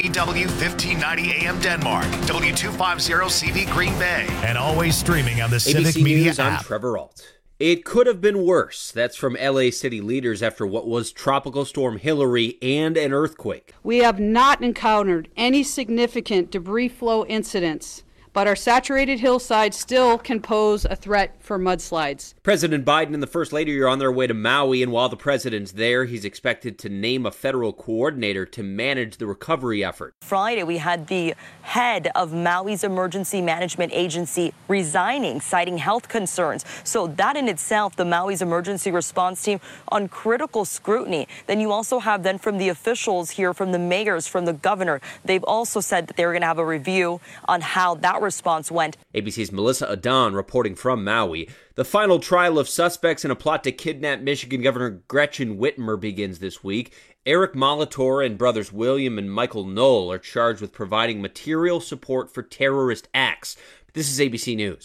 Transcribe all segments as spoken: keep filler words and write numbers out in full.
B W fifteen ninety A M Denmark, W two fifty C V Green Bay, and always streaming on the Civic A B C Media News, app. I'm Trevor Ault. It could have been worse. That's from L A city leaders after what was Tropical Storm Hilary and an earthquake. We have not encountered any significant debris flow incidents, but our saturated hillsides still can pose a threat for mudslides. President Biden and the First Lady are on their way to Maui, and while the president's there, he's expected to name a federal coordinator to manage the recovery effort. Friday, we had the head of Maui's emergency management agency resigning, citing health concerns. So that in itself, the Maui's emergency response team on critical scrutiny. Then you also have then from the officials here, from the mayors, from the governor, they've also said that they're going to have a review on how that response went. A B C's Melissa Adan reporting from Maui. The final trial of suspects in a plot to kidnap Michigan Governor Gretchen Whitmer begins this week. Eric Molitor and brothers William and Michael Knoll are charged with providing material support for terrorist acts. This is A B C News.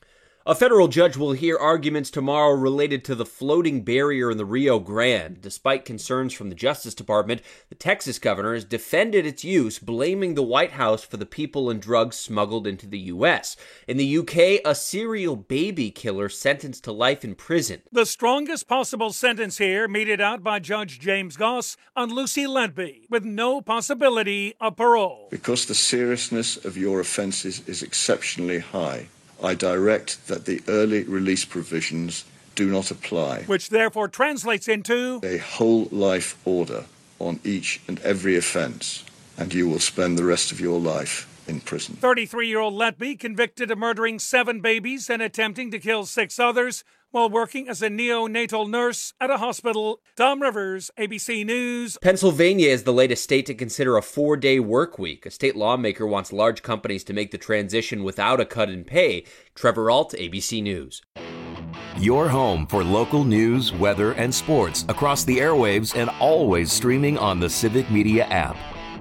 A federal judge will hear arguments tomorrow related to the floating barrier in the Rio Grande. Despite concerns from the Justice Department, the Texas governor has defended its use, blaming the White House for the people and drugs smuggled into the U S. In the U K, a serial baby killer sentenced to life in prison. The strongest possible sentence here meted out by Judge James Goss on Lucy Letby, with no possibility of parole. Because the seriousness of your offences is exceptionally high, I direct that the early release provisions do not apply. Which therefore translates into a whole life order on each and every offence, and you will spend the rest of your life in prison. thirty-three-year-old Letby convicted of murdering seven babies and attempting to kill six others while working as a neonatal nurse at a hospital. Tom Rivers, A B C News. Pennsylvania is the latest state to consider a four-day work week. A state lawmaker wants large companies to make the transition without a cut in pay. Trevor Ault, A B C News. Your home for local news, weather, and sports across the airwaves and always streaming on the Civic Media app.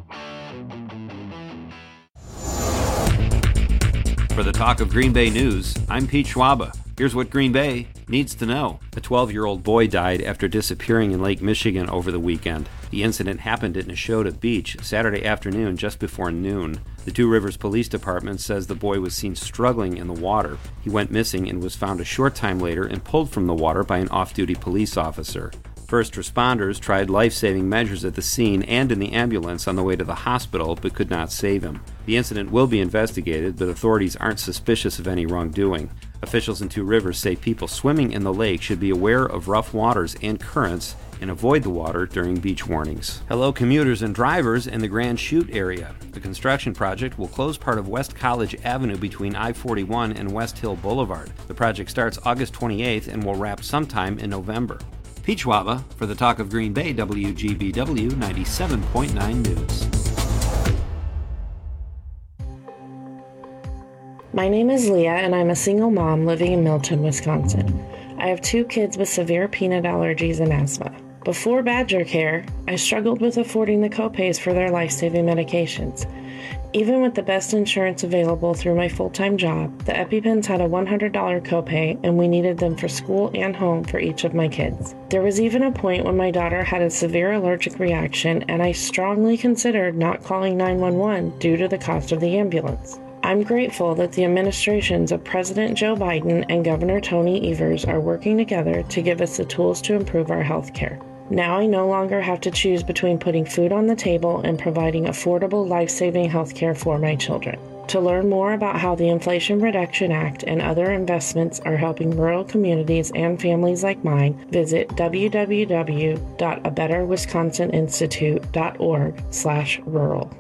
For the Talk of Green Bay News, I'm Pete Schwaba. Here's what Green Bay needs to know. A twelve-year-old boy died after disappearing in Lake Michigan over the weekend. The incident happened at Nashotah Beach Saturday afternoon just before noon. The Two Rivers Police Department says the boy was seen struggling in the water. He went missing and was found a short time later and pulled from the water by an off-duty police officer. First responders tried life-saving measures at the scene and in the ambulance on the way to the hospital, but could not save him. The incident will be investigated, but authorities aren't suspicious of any wrongdoing. Officials in Two Rivers say people swimming in the lake should be aware of rough waters and currents and avoid the water during beach warnings. Hello, commuters and drivers in the Grand Chute area. The construction project will close part of West College Avenue between I forty-one and West Hill Boulevard. The project starts August twenty-eighth and will wrap sometime in November. Pete Schwaba for the Talk of Green Bay, W G B W ninety-seven point nine News. My name is Leah, and I'm a single mom living in Milton, Wisconsin. I have two kids with severe peanut allergies and asthma. Before Badger Care, I struggled with affording the copays for their life-saving medications. Even with the best insurance available through my full-time job, the EpiPens had a one hundred dollars copay, and we needed them for school and home for each of my kids. There was even a point when my daughter had a severe allergic reaction, and I strongly considered not calling nine one one due to the cost of the ambulance. I'm grateful that the administrations of President Joe Biden and Governor Tony Evers are working together to give us the tools to improve our health care. Now I no longer have to choose between putting food on the table and providing affordable, life-saving health care for my children. To learn more about how the Inflation Reduction Act and other investments are helping rural communities and families like mine, visit w w w dot a better wisconsin institute dot org slash rural.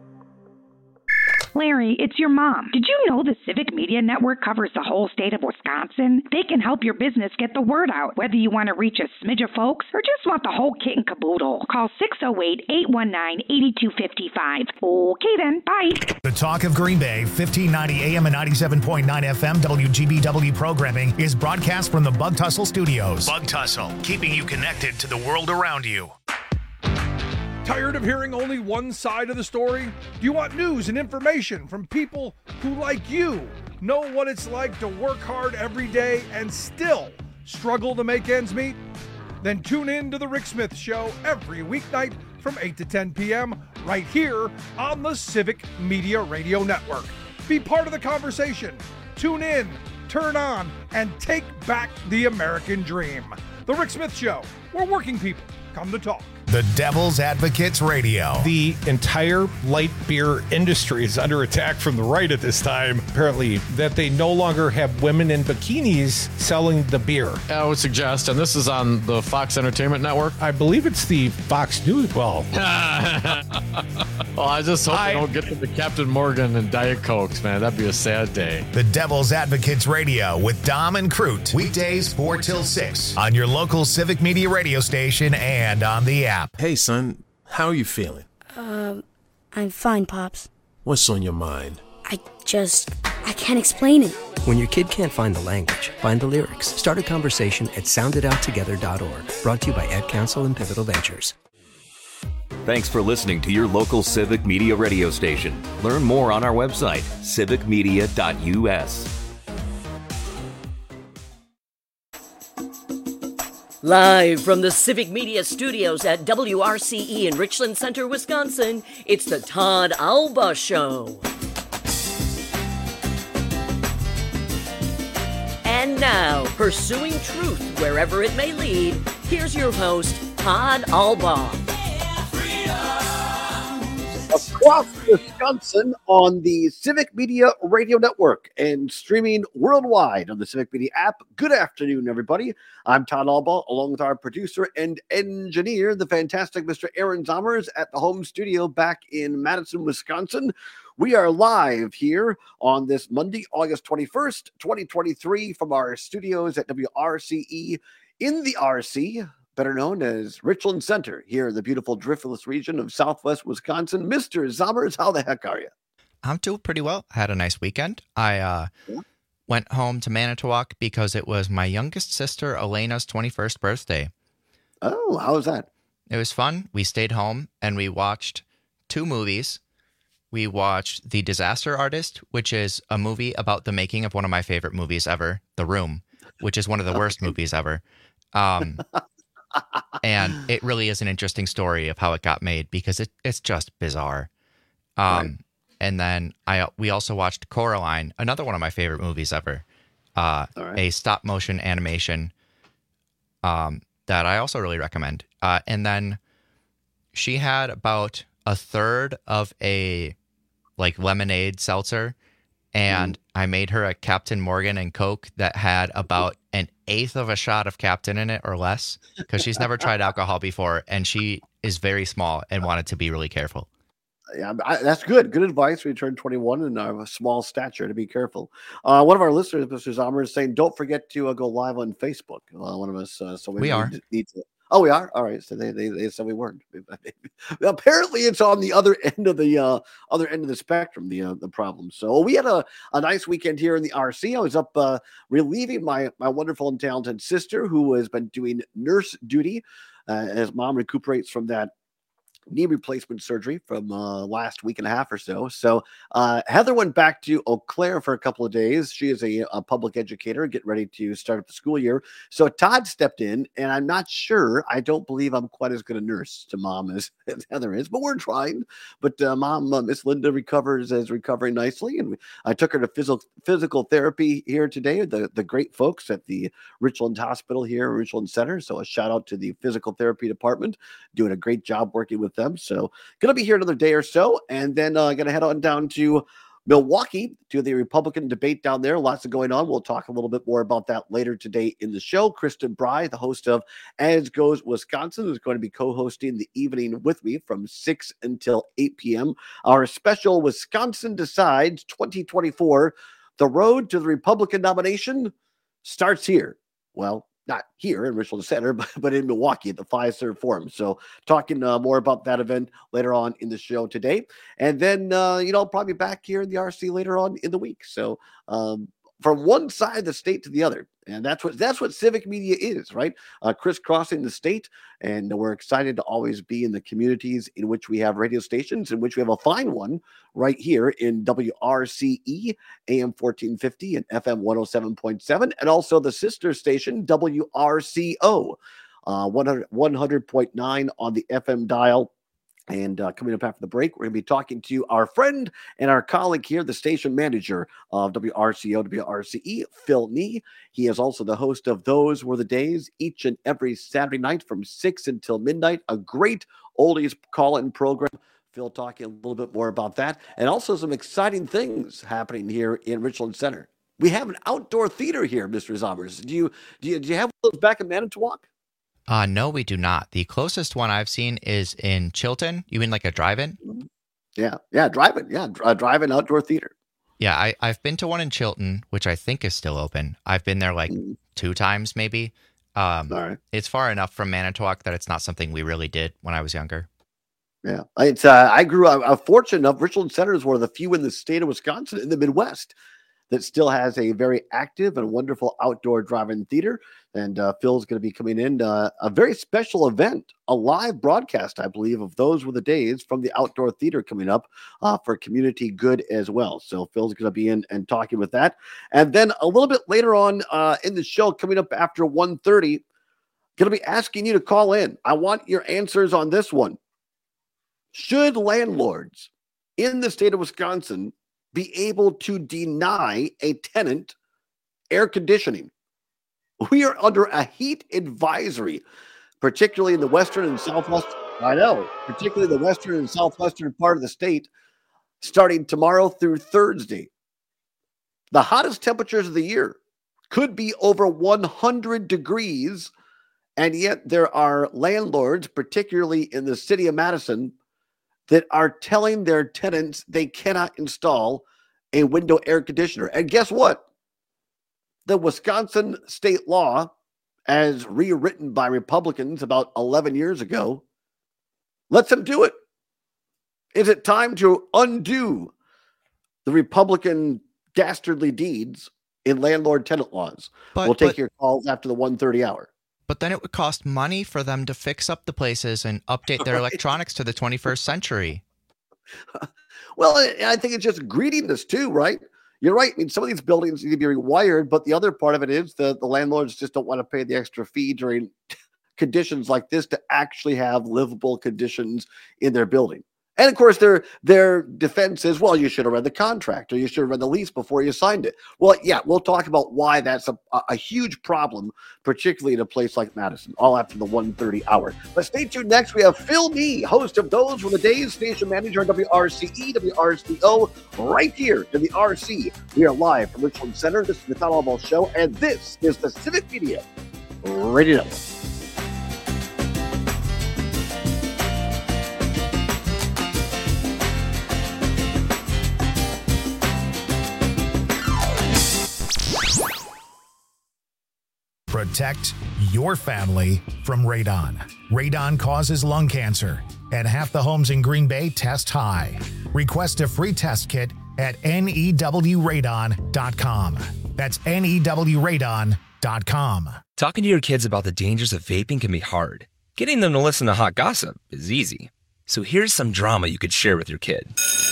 Larry, it's your mom. Did you know the Civic Media Network covers the whole state of Wisconsin? They can help your business get the word out, whether you want to reach a smidge of folks or just want the whole kit and caboodle. Call six oh eight, eight one nine, eight two five five. Okay then, bye. The Talk of Green Bay, fifteen ninety A M and ninety-seven point nine F M W G B W programming is broadcast from the Bug Tussle Studios. Bug Tussle, keeping you connected to the world around you. Tired of hearing only one side of the story? Do you want news and information from people who, like you, know what it's like to work hard every day and still struggle to make ends meet? Then tune in to The Rick Smith Show every weeknight from eight to ten p.m. right here on the Civic Media Radio Network. Be part of the conversation. Tune in, turn on, and take back the American dream. The Rick Smith Show, where working people come to talk. The Devil's Advocates Radio. The entire light beer industry is under attack from the right at this time, apparently, that they no longer have women in bikinis selling the beer. I would suggest, and this is on the Fox Entertainment Network. I believe it's the Fox News. Well, well, I just hope I, they don't get to the Captain Morgan and Diet Cokes, man. That'd be a sad day. The Devil's Advocates Radio with Dom and Crute. Weekdays four till six on your local Civic Media radio station and on the app. Hey, son, how are you feeling? Um, I'm fine, Pops. What's on your mind? I just, I can't explain it. When your kid can't find the language, find the lyrics. Start a conversation at sound it out together dot org. Brought to you by Ad Council and Pivotal Ventures. Thanks for listening to your local Civic Media radio station. Learn more on our website, civic media dot u s. Live from the Civic Media Studios at W R C E in Richland Center, Wisconsin, it's the Todd Alba Show. And now, pursuing truth wherever it may lead, here's your host, Todd Alba. Across Wisconsin on the Civic Media Radio Network and streaming worldwide on the Civic Media app. Good afternoon, everybody. I'm Todd Alba, along with our producer and engineer, the fantastic Mister Aaron Zommers, at the home studio back in Madison, Wisconsin. We are live here on this Monday, August twenty-first, twenty twenty-three, from our studios at W R C E in the R C, better known as Richland Center, here in the beautiful Driftless region of southwest Wisconsin. Mister Zommers, how the heck are you? I'm doing pretty well. I had a nice weekend. I uh, yeah. went home to Manitowoc because it was my youngest sister, Elena's twenty-first birthday. Oh, how was that? It was fun. We stayed home and we watched two movies. We watched The Disaster Artist, which is a movie about the making of one of my favorite movies ever, The Room, which is one of the worst okay. movies ever. Um And it really is an interesting story of how it got made because it, it's just bizarre. Um, right. And then I we also watched Coraline, another one of my favorite movies ever, uh, right. a stop motion animation um, that I also really recommend. Uh, and then she had about a third of a like lemonade seltzer, and mm. I made her a Captain Morgan and Coke that had about an eighth of a shot of Captain in it or less, because she's never tried alcohol before, and she is very small and wanted to be really careful. Yeah, I, that's good. Good advice. We turned twenty-one and have a small stature to be careful. Uh, one of our listeners, Mister Zomer, is saying, don't forget to uh, go live on Facebook. Uh, one of us. Uh, so we, we are. Need, need to. Oh, we are? All right. So they, they, they said we weren't. Apparently, it's on the other end of the uh, other end of the spectrum, the uh, the problem. So we had a, a nice weekend here in the R C. I was up uh, relieving my, my wonderful and talented sister, who has been doing nurse duty uh, as mom recuperates from that knee replacement surgery from uh, last week and a half or so. So uh, Heather went back to Eau Claire for a couple of days. She is a, a public educator, getting ready to start up the school year. So Todd stepped in, and I'm not sure. I don't believe I'm quite as good a nurse to mom as, as Heather is, but we're trying. But uh, mom, uh, Miss Linda recovers, is recovering nicely. And I took her to physical physical therapy here today, the, the great folks at the Richland Hospital here, Richland Center. So a shout out to the physical therapy department, doing a great job working with them. So going to be here another day or so, and then uh, going to head on down to Milwaukee to the Republican debate down there. Lots of going on. We'll talk a little bit more about that later today in the show. Kristen Bry, the host of As Goes Wisconsin, is going to be co-hosting the evening with me from six until eight p.m. Our special Wisconsin Decides twenty twenty-four. The road to the Republican nomination starts here. Well, not here in Richland Center, but, but in Milwaukee at the Fiserv Forum. So talking uh, more about that event later on in the show today. And then, uh, you know, I'll probably be back here in the R C later on in the week. So um, from one side of the state to the other. And that's what that's what civic media is, right? Uh, crisscrossing the state. And we're excited to always be in the communities in which we have radio stations, in which we have a fine one right here in W R C E, A M fourteen fifty and F M one oh seven point seven, and also the sister station, W R C O, uh, one hundred point nine on the F M dial And uh, coming up after the break, we're going to be talking to our friend and our colleague here, the station manager of W R C O, W R C E, Phil Nee. He is also the host of Those Were the Days each and every Saturday night from six until midnight. A great oldies call-in program. Phil talking a little bit more about that. And also some exciting things happening here in Richland Center. We have an outdoor theater here, Mister Zommers. Do you, do you, do you have one of those back in Manitowoc? Uh, no, we do not. The closest one I've seen is in Chilton. You mean like a drive-in? Yeah, yeah, drive-in. Yeah, a drive-in outdoor theater. Yeah, I, I've been to one in Chilton, which I think is still open. I've been there like mm. two times maybe. Um, All right. It's far enough from Manitowoc that it's not something we really did when I was younger. Yeah, it's. Uh, I grew up, I'm fortunate enough. Richland Center is one of the few in the state of Wisconsin, in the Midwest, that still has a very active and wonderful outdoor drive-in theater. And uh, Phil's going to be coming in uh, a very special event, a live broadcast, I believe, of Those Were the Days from the outdoor theater coming up uh, for community good as well. So Phil's going to be in and talking with that. And then a little bit later on uh, in the show, coming up after one thirty, going to be asking you to call in. I want your answers on this one. Should landlords in the state of Wisconsin be able to deny a tenant air conditioning? We are under a heat advisory, particularly in the western and southwest. I know, particularly the western and southwestern part of the state, starting tomorrow through Thursday. The hottest temperatures of the year could be over one hundred degrees, and yet there are landlords, particularly in the city of Madison, that are telling their tenants they cannot install a window air conditioner. And guess what? The Wisconsin state law, as rewritten by Republicans about eleven years ago, lets them do it. Is it time to undo the Republican dastardly deeds in landlord-tenant laws? But, we'll take but, your calls after the one thirty hour. But then it would cost money for them to fix up the places and update their electronics to the twenty-first century. Well, I think it's just greediness too, right? You're right. I mean, some of these buildings need to be rewired, but the other part of it is the, the landlords just don't want to pay the extra fee during conditions like this to actually have livable conditions in their building. And of course, their their defense is, well, you should have read the contract or you should have read the lease before you signed it. Well, yeah, we'll talk about why that's a, a huge problem, particularly in a place like Madison, all after the one thirty hour. But stay tuned. Next, we have Phil Nee, host of Those Were the Days, station manager at W R C E, W R C O, right here to the R C. We are live from Richland Center. This is the Todd Albaugh Show, and this is the Civic Media Radio Network. Protect your family from radon. Radon causes lung cancer, and half the homes in Green Bay test high. Request a free test kit at N E W radon dot com. That's N E W radon dot com. Talking to your kids about the dangers of vaping can be hard. Getting them to listen to hot gossip is easy. So here's some drama you could share with your kid.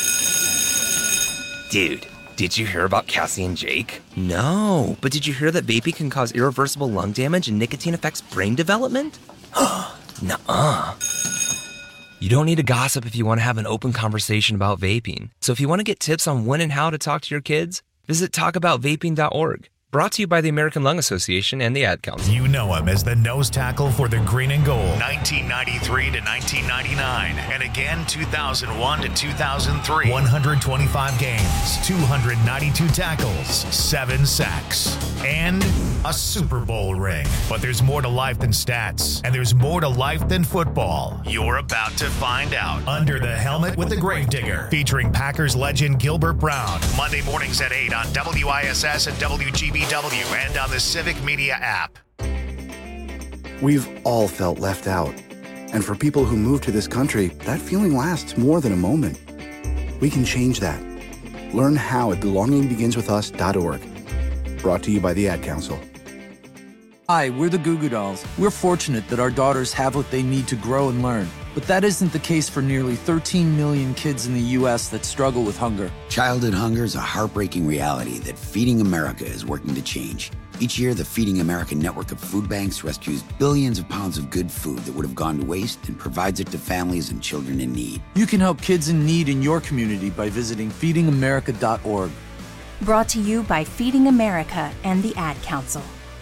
Dude, did you hear about Cassie and Jake? No, but did you hear that vaping can cause irreversible lung damage and nicotine affects brain development? Nuh-uh. You don't need to gossip if you want to have an open conversation about vaping. So if you want to get tips on when and how to talk to your kids, visit talk about vaping dot org. Brought to you by the American Lung Association and the Ad Council. You know him as the nose tackle for the Green and Gold, nineteen ninety-three to nineteen ninety-nine, and again two thousand one to two thousand three. one hundred twenty-five games, two hundred ninety-two tackles, seven sacks, and a Super Bowl ring. But there's more to life than stats, and there's more to life than football. You're about to find out. Under the Helmet with the Gravedigger, featuring Packers legend Gilbert Brown. Monday mornings at eight on W I S S and W G B W and on the Civic Media app. We've all felt left out. And for people who move to this country, that feeling lasts more than a moment. We can change that. Learn how at belonging begins with us dot org. Brought to you by the Ad Council. Hi, we're the Goo Goo Dolls. We're fortunate that our daughters have what they need to grow and learn. But that isn't the case for nearly thirteen million kids in the U S that struggle with hunger. Childhood hunger is a heartbreaking reality that Feeding America is working to change. Each year, the Feeding America network of food banks rescues billions of pounds of good food that would have gone to waste and provides it to families and children in need. You can help kids in need in your community by visiting feeding america dot org. Brought to you by Feeding America and the Ad Council.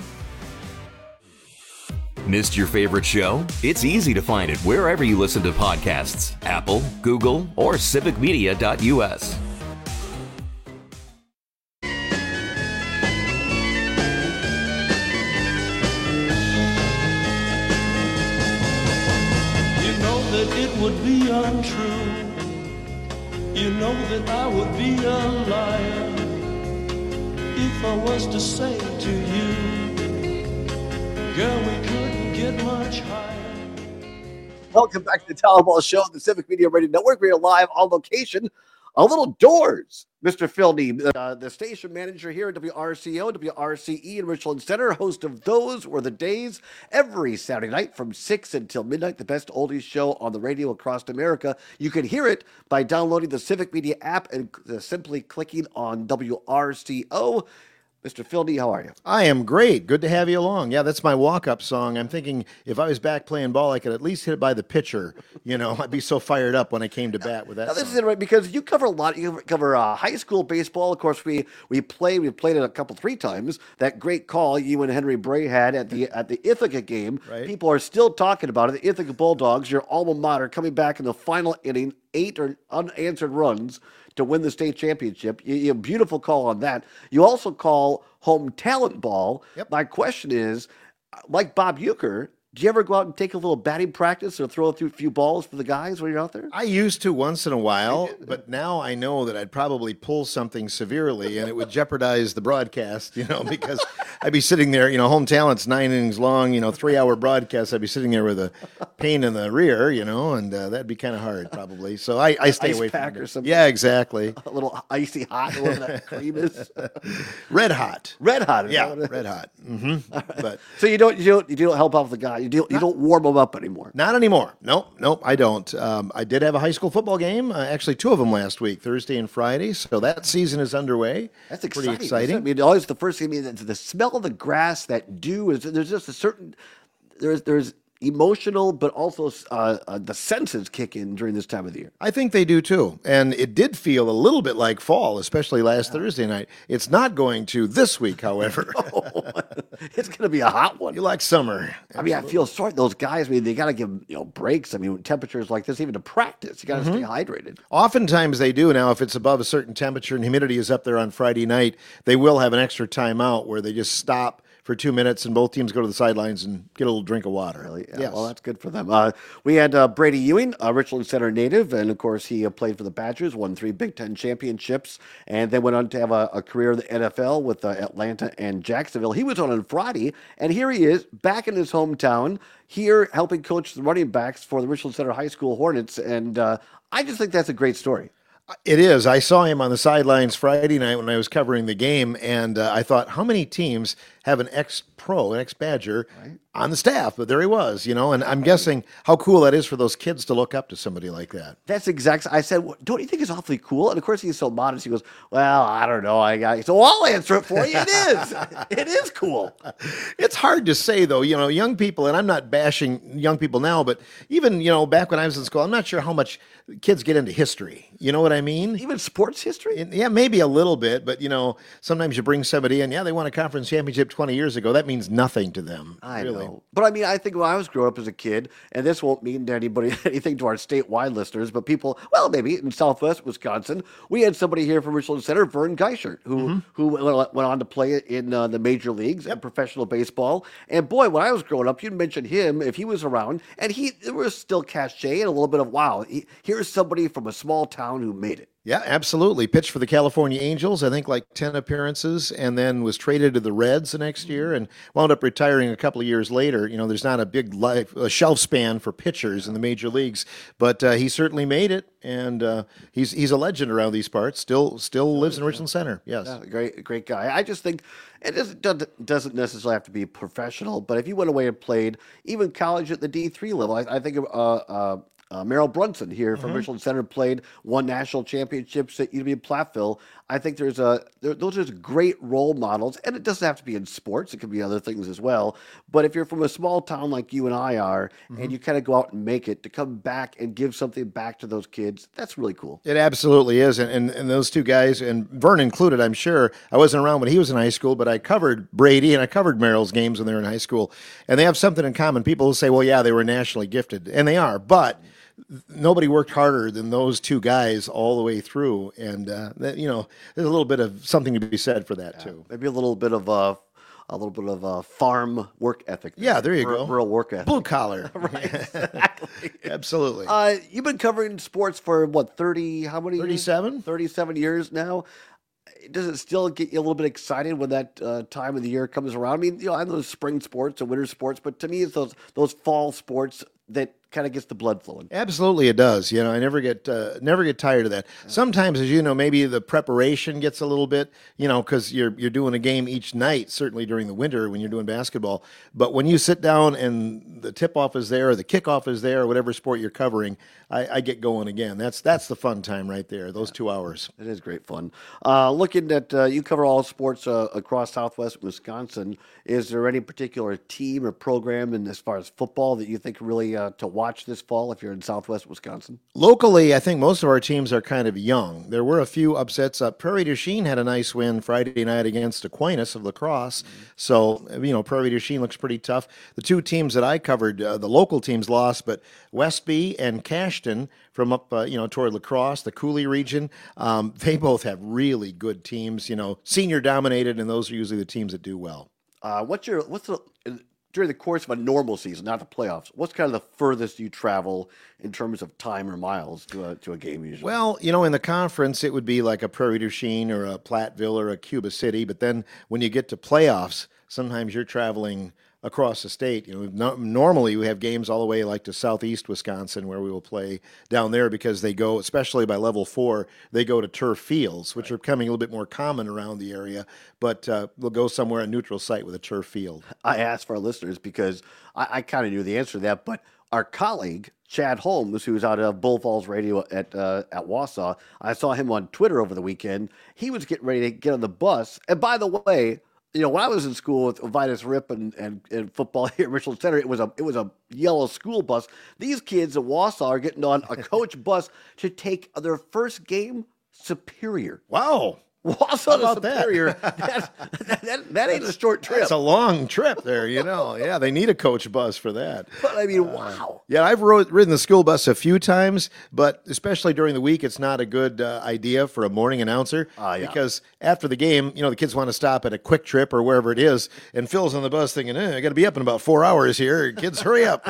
Missed your favorite show? It's easy to find it wherever you listen to podcasts. Apple, Google, or civic media dot U S. It would be untrue. You know that I would be a liar if I was to say to you, girl, we couldn't get much higher. Welcome back to the Town Hall Show on the Civic Media Radio Network. We are live on location, a little doors. Mister Phil Neeb, uh, the station manager here at W R C O, W R C E in Richland Center, host of Those Were the Days every Saturday night from six until midnight, the best oldies show on the radio across America. You can hear it by downloading the Civic Media app and uh, simply clicking on W R C O. Mister Phil Neeb, how are you? I am great. Good to have you along. Yeah, that's my walk-up song. I'm thinking if I was back playing ball, I could at least hit it by the pitcher. You know, I'd be so fired up when I came to bat with that Now, song. this is right because you cover a lot. You cover uh, high school baseball. Of course, we we played. We played it a couple, three times. That great call you and Henry Bray had at the at the Ithaca game. Right. People are still talking about it. The Ithaca Bulldogs, your alma mater, coming back in the final inning, eight or unanswered runs to win the state championship. You, you beautiful call on that. You also call home talent ball. Yep. My question is, like Bob Uecker, do you ever go out and take a little batting practice or throw a few, few balls for the guys when you're out there? I used to once in a while, but now I know that I'd probably pull something severely and it would jeopardize the broadcast, you know, because I'd be sitting there, you know, home talent's nine innings long, you know, three hour broadcast. I'd be sitting there with a pain in the rear, you know, and uh, that'd be kind of hard probably. So I, I stay Ice away pack from or it. something. Yeah, exactly. A little icy hot, whatever that cream is. Red hot. Red hot. Is Yeah, that what it is? red hot. Mm-hmm. But So you don't you don't you don't help out the guy. You don't you don't warm them up anymore. Not anymore. Nope, nope, I don't. Um, I did have a high school football game, uh, actually two of them last week, Thursday and Friday. So that season is underway. That's pretty exciting. exciting. Isn't it? I mean, always the first thing. I mean, the, the smell of the grass, that dew is. There's just a certain. There's there's emotional, but also uh, uh, the senses kick in during this time of the year. I think they do too. And it did feel a little bit like fall, especially last yeah. Thursday night. It's not going to this week, however. Oh, it's going to be a hot one. You like summer. Absolutely. I mean, I feel sorry. Those guys, I mean, they got to give you know breaks. I mean, with temperatures like this, even to practice, you got to mm-hmm. stay hydrated. Oftentimes they do. Now, if it's above a certain temperature and humidity is up there on Friday night, they will have an extra timeout where they just stop for two minutes and both teams go to the sidelines and get a little drink of water. Really? Yeah, yes. Well, that's good for them. Uh, we had uh, Brady Ewing, a Richland Center native, and of course he uh, played for the Badgers, won three Big Ten championships, and then went on to have a, a career in the N F L with uh, Atlanta and Jacksonville. He was on on Friday, and here he is back in his hometown, here helping coach the running backs for the Richland Center High School Hornets, and uh, I just think that's a great story. It is. I saw him on the sidelines Friday night when I was covering the game, and uh, I thought, how many teams have an ex-pro, an ex-Badger right. on the staff? But there he was, you know, and I'm guessing how cool that is for those kids to look up to somebody like that. That's exact. I said, don't you think it's awfully cool? And of course, he's so modest. He goes, well, I don't know. I got So I'll answer it for you. It is. It is cool. It's hard to say, though. You know, young people, and I'm not bashing young people now, but even, you know, back when I was in school, I'm not sure how much kids get into history. You know what I mean? Even sports history? And, yeah, maybe a little bit, but, you know, sometimes you bring somebody in, yeah, they won a conference championship twenty years ago. That means nothing to them. I really. know. But I mean, I think when I was growing up as a kid, and this won't mean to anybody anything to our statewide listeners, but people, well, maybe in Southwest Wisconsin, we had somebody here from Richland Center, Vern Geichert, who mm-hmm. who went on to play in uh, the major leagues yep. and professional baseball. And boy, when I was growing up, you'd mention him if he was around, and he there was still cachet and a little bit of wow. He, here's somebody from a small town who made it. Yeah, absolutely. Pitched for the California Angels, I think like ten appearances, and then was traded to the Reds the next year and wound up retiring a couple of years later. You know, there's not a big life, a shelf span for pitchers in the major leagues, but uh, he certainly made it, and uh, he's he's a legend around these parts. Still still lives in Richland Center, yes. Yeah, great, great guy. I just think it doesn't, doesn't necessarily have to be professional, but if you went away and played even college at the D three level, I, I think of uh, uh, Uh, Merrill Brunson here from Mhm. Richland Center played, won national championships at U W Platteville. I think there's a there, those are great role models, and it doesn't have to be in sports; it could be other things as well. But if you're from a small town like you and I are, Mhm. and you kind of go out and make it, to come back and give something back to those kids, that's really cool. It absolutely is. And, and and those two guys, and Vern included, I'm sure. I wasn't around when he was in high school, but I covered Brady and I covered Merrill's games when they were in high school. And they have something in common. People will say, well, yeah, they were nationally gifted. And they are. But nobody worked harder than those two guys all the way through. And, uh, that, you know, there's a little bit of something to be said for that, too. Maybe a little bit of a, a little bit of a farm work ethic. Yeah, there you Rural- go. Rural work ethic. Blue collar. Right, exactly. Absolutely. Uh, you've been covering sports for what, thirty, how many years? thirty-seven. thirty-seven years now. Does it still get you a little bit excited when that uh, time of the year comes around? I mean, you know, I know there's spring sports and winter sports, but to me, it's those those fall sports that kind of gets the blood flowing. Absolutely, it does. You know, I never get uh, never get tired of that. Sometimes, as you know, maybe the preparation gets a little bit, you know, because you're you're doing a game each night. Certainly during the winter when you're doing basketball, but when you sit down and the tip off is there, or the kickoff is there, or whatever sport you're covering, I, I get going again. That's that's the fun time right there. Those two hours. It is great fun. Uh, looking at uh, you cover all sports uh, across Southwest Wisconsin. Is there any particular team or program, in as far as football, that you think really uh, to watch this fall if you're in Southwest Wisconsin? Locally, I think most of our teams are kind of young. There were a few upsets. Uh, Prairie du Chien had a nice win Friday night against Aquinas of La Crosse. So, you know, Prairie du Chien looks pretty tough. The two teams that I covered, uh, the local teams lost, but Westby and Cashton from up, uh, you know, toward La Crosse, the Cooley region, um, they both have really good teams, you know, senior dominated, and those are usually the teams that do well. Uh, what's your what's the during the course of a normal season, not the playoffs? What's kind of the furthest you travel in terms of time or miles to a to a game usually? Well, you know, in the conference, it would be like a Prairie du Chien or a Platteville or a Cuba City. But then when you get to playoffs, sometimes you're traveling across the state. You know, no, normally we have games all the way like to southeast Wisconsin where we will play down there because they go, especially by level four, they go to turf fields, which are becoming a little bit more common around the area. But uh, we'll go somewhere a neutral site with a turf field. I asked for our listeners because I, I kind of knew the answer to that, but our colleague Chad Holmes, who's out of Bull Falls Radio at uh, at Wausau, I saw him on Twitter over the weekend. He was getting ready to get on the bus, and by the way, you know, when I was in school with Vitus Rip and, and, and football here at Richland Center, it was a it was a yellow school bus. These kids at Wausau are getting on a coach bus to take their first game Superior. Wow. Wausau to about that? Superior. That, that, that, that ain't a short trip. It's a long trip there, you know. Yeah, they need a coach bus for that. But I mean, wow. Yeah, I've rode, ridden the school bus a few times, but especially during the week, it's not a good uh, idea for a morning announcer Uh, yeah. because after the game, you know, the kids want to stop at a Quick Trip or wherever it is, and Phil's on the bus thinking, eh, I got to be up in about four hours here. Kids, hurry up.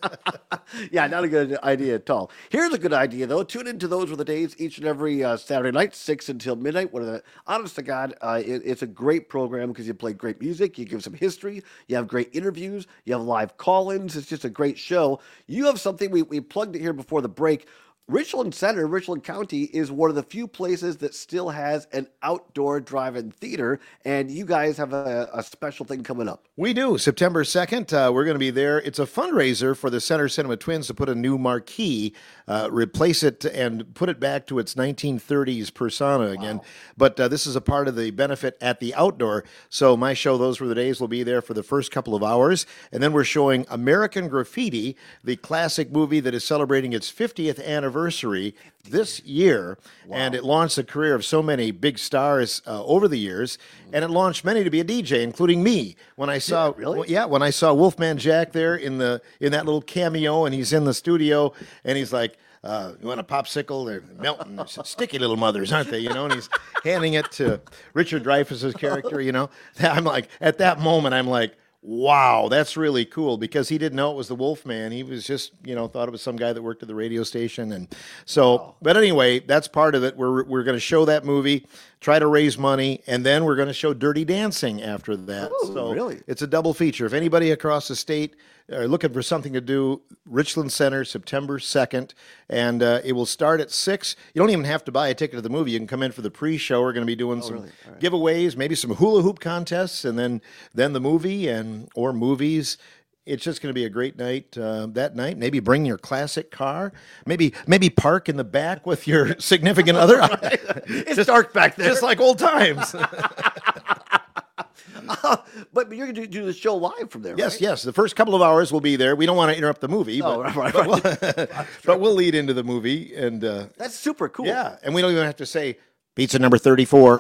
Yeah, not a good idea at all. Here's a good idea, though. Tune into Those Were the Days each and every uh, Saturday night, six until midnight. One of the, honest to God, uh, it, it's a great program because you play great music, you give some history, you have great interviews, you have live call-ins. It's just a great show. You have something, we, we plugged it here before the break. Richland Center, Richland County, is one of the few places that still has an outdoor drive-in theater, and you guys have a, a special thing coming up. We do. September second, uh, we're going to be there. It's a fundraiser for the Center Cinema Twins to put a new marquee, uh, replace it, and put it back to its nineteen thirties persona again. But uh, this is a part of the benefit at the outdoor. So my show, Those Were the Days, will be there for the first couple of hours. And then we're showing American Graffiti, the classic movie that is celebrating its fiftieth anniversary this year. Wow. And it launched the career of so many big stars uh, over the years. And it launched many to be a D J, including me. When I saw, Yeah, really? well, yeah, when I saw Wolfman Jack there in the in that little cameo, and he's in the studio, and he's like, uh, "You want a popsicle? They're melting, They're sticky little mothers, aren't they?" You know, and he's handing it to Richard Dreyfuss's character. You know, I'm like, at that moment, I'm like, wow, that's really cool, because he didn't know it was the Wolfman. He was just, you know, thought it was some guy that worked at the radio station. And so, but anyway, that's part of it. We're, we're going to show that movie, try to raise money, and then we're going to show Dirty Dancing after that. Oh, so really? It's a double feature. If anybody across the state are looking for something to do, Richland Center, September second, and uh, it will start at six. You don't even have to buy a ticket to the movie. You can come in for the pre-show. We're going to be doing some really? All right. giveaways, maybe some hula hoop contests, and then then the movie and or movies. It's just going to be a great night uh, that night. Maybe bring your classic car. Maybe maybe park in the back with your significant other. It's Just- dark back there. just like old times. Uh, but you're going to do the show live from there, Yes, right? yes. The first couple of hours will be there. We don't want to interrupt the movie, Oh, but, right, but, right. we'll, but we'll lead into the movie. And uh, That's super cool. yeah, and we don't even have to say pizza number thirty-four.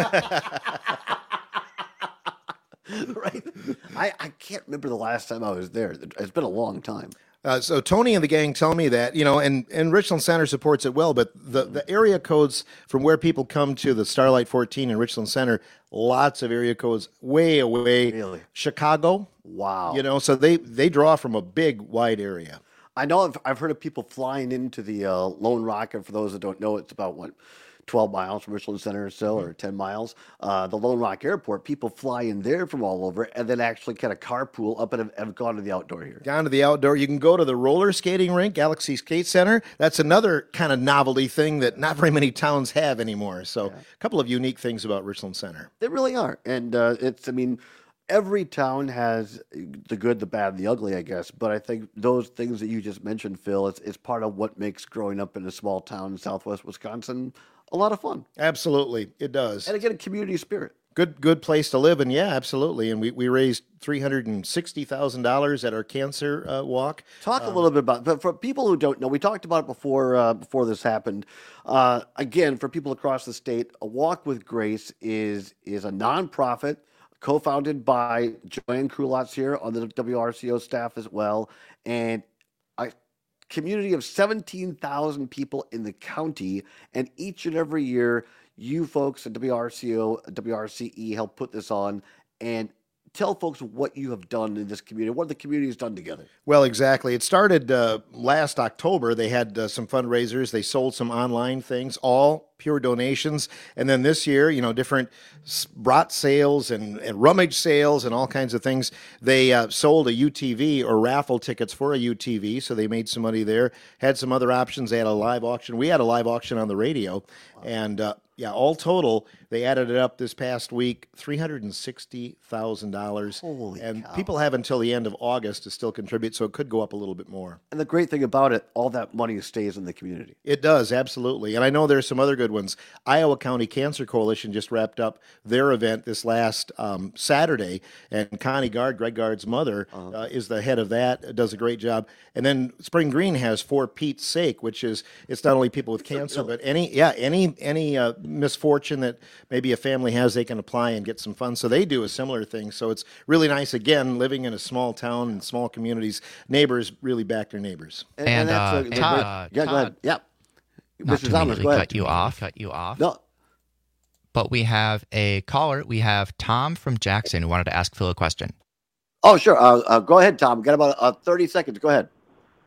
Right. I, I can't remember the last time I was there. It's been a long time. Uh, so Tony and the gang tell me that, you know, and, and Richland Center supports it well, but the, the area codes from where people come to the Starlight fourteen in Richland Center, lots of area codes way away. Really? Chicago. Wow. You know, so they, they draw from a big, wide area. I know I've, I've heard of people flying into the uh, Lone Rock, and for those that don't know, it's about what, twelve miles from Richland Center or so, or ten miles. Uh, the Lone Rock Airport, people fly in there from all over, and then actually kind of carpool up and have, have gone to the outdoor here. Down to the outdoor. You can go to the roller skating rink, Galaxy Skate Center. That's another kind of novelty thing that not very many towns have anymore. So a couple of unique things about Richland Center. They really are, and uh, it's. I mean, every town has the good, the bad, and the ugly, I guess. But I think those things that you just mentioned, Phil, it's, it's part of what makes growing up in a small town in Southwest Wisconsin a lot of fun. Absolutely, it does. And again, a community spirit. Good, good place to live, and yeah, absolutely. And we, we raised three hundred and sixty thousand dollars at our cancer uh, walk. Talk a Um, little bit about, but for people who don't know, we talked about it before uh, before this happened. Uh, again, for people across the state, A Walk with Grace is is a nonprofit co-founded by Joanne Krulotz here on the W R C O staff as well, and a community of seventeen thousand people in the county. And each and every year, you folks at W R C O, W R C E help put this on. And tell folks what you have done in this community, what the community has done together. Well, exactly. It started uh, last October. They had uh, some fundraisers. They sold some online things, all pure donations. And then this year, you know, different s- brat sales and, and rummage sales and all kinds of things. They uh, sold a U T V or raffle tickets for a U T V, so they made some money there. Had some other options. They had a live auction. We had a live auction on the radio. And uh, yeah, all total, they added it up this past week, three hundred sixty thousand dollars. Holy And cow. people have until the end of August to still contribute, so it could go up a little bit more. And the great thing about it, all that money stays in the community. It does, absolutely. And I know there's some other good ones. Iowa County Cancer Coalition just wrapped up their event this last um, Saturday, and Connie Gard, Greg Gard's mother, uh, is the head of that, does a great job. And then Spring Green has For Pete's Sake, which is, it's not only people with cancer, but any, yeah, any, any uh, misfortune that maybe a family has, they can apply and get some funds. So they do a similar thing. So it's really nice, again, living in a small town and small communities, neighbors really back their neighbors. And, And, that's uh, a- the- Todd, yeah, go ahead. Todd. Yeah. Not Mister to Thomas, immediately go ahead. cut you off. Cut you off. No. But we have a caller. We have Tom from Jackson who wanted to ask Phil a question. Oh, sure. Uh, uh, go ahead, Tom. Got about uh, thirty seconds. Go ahead.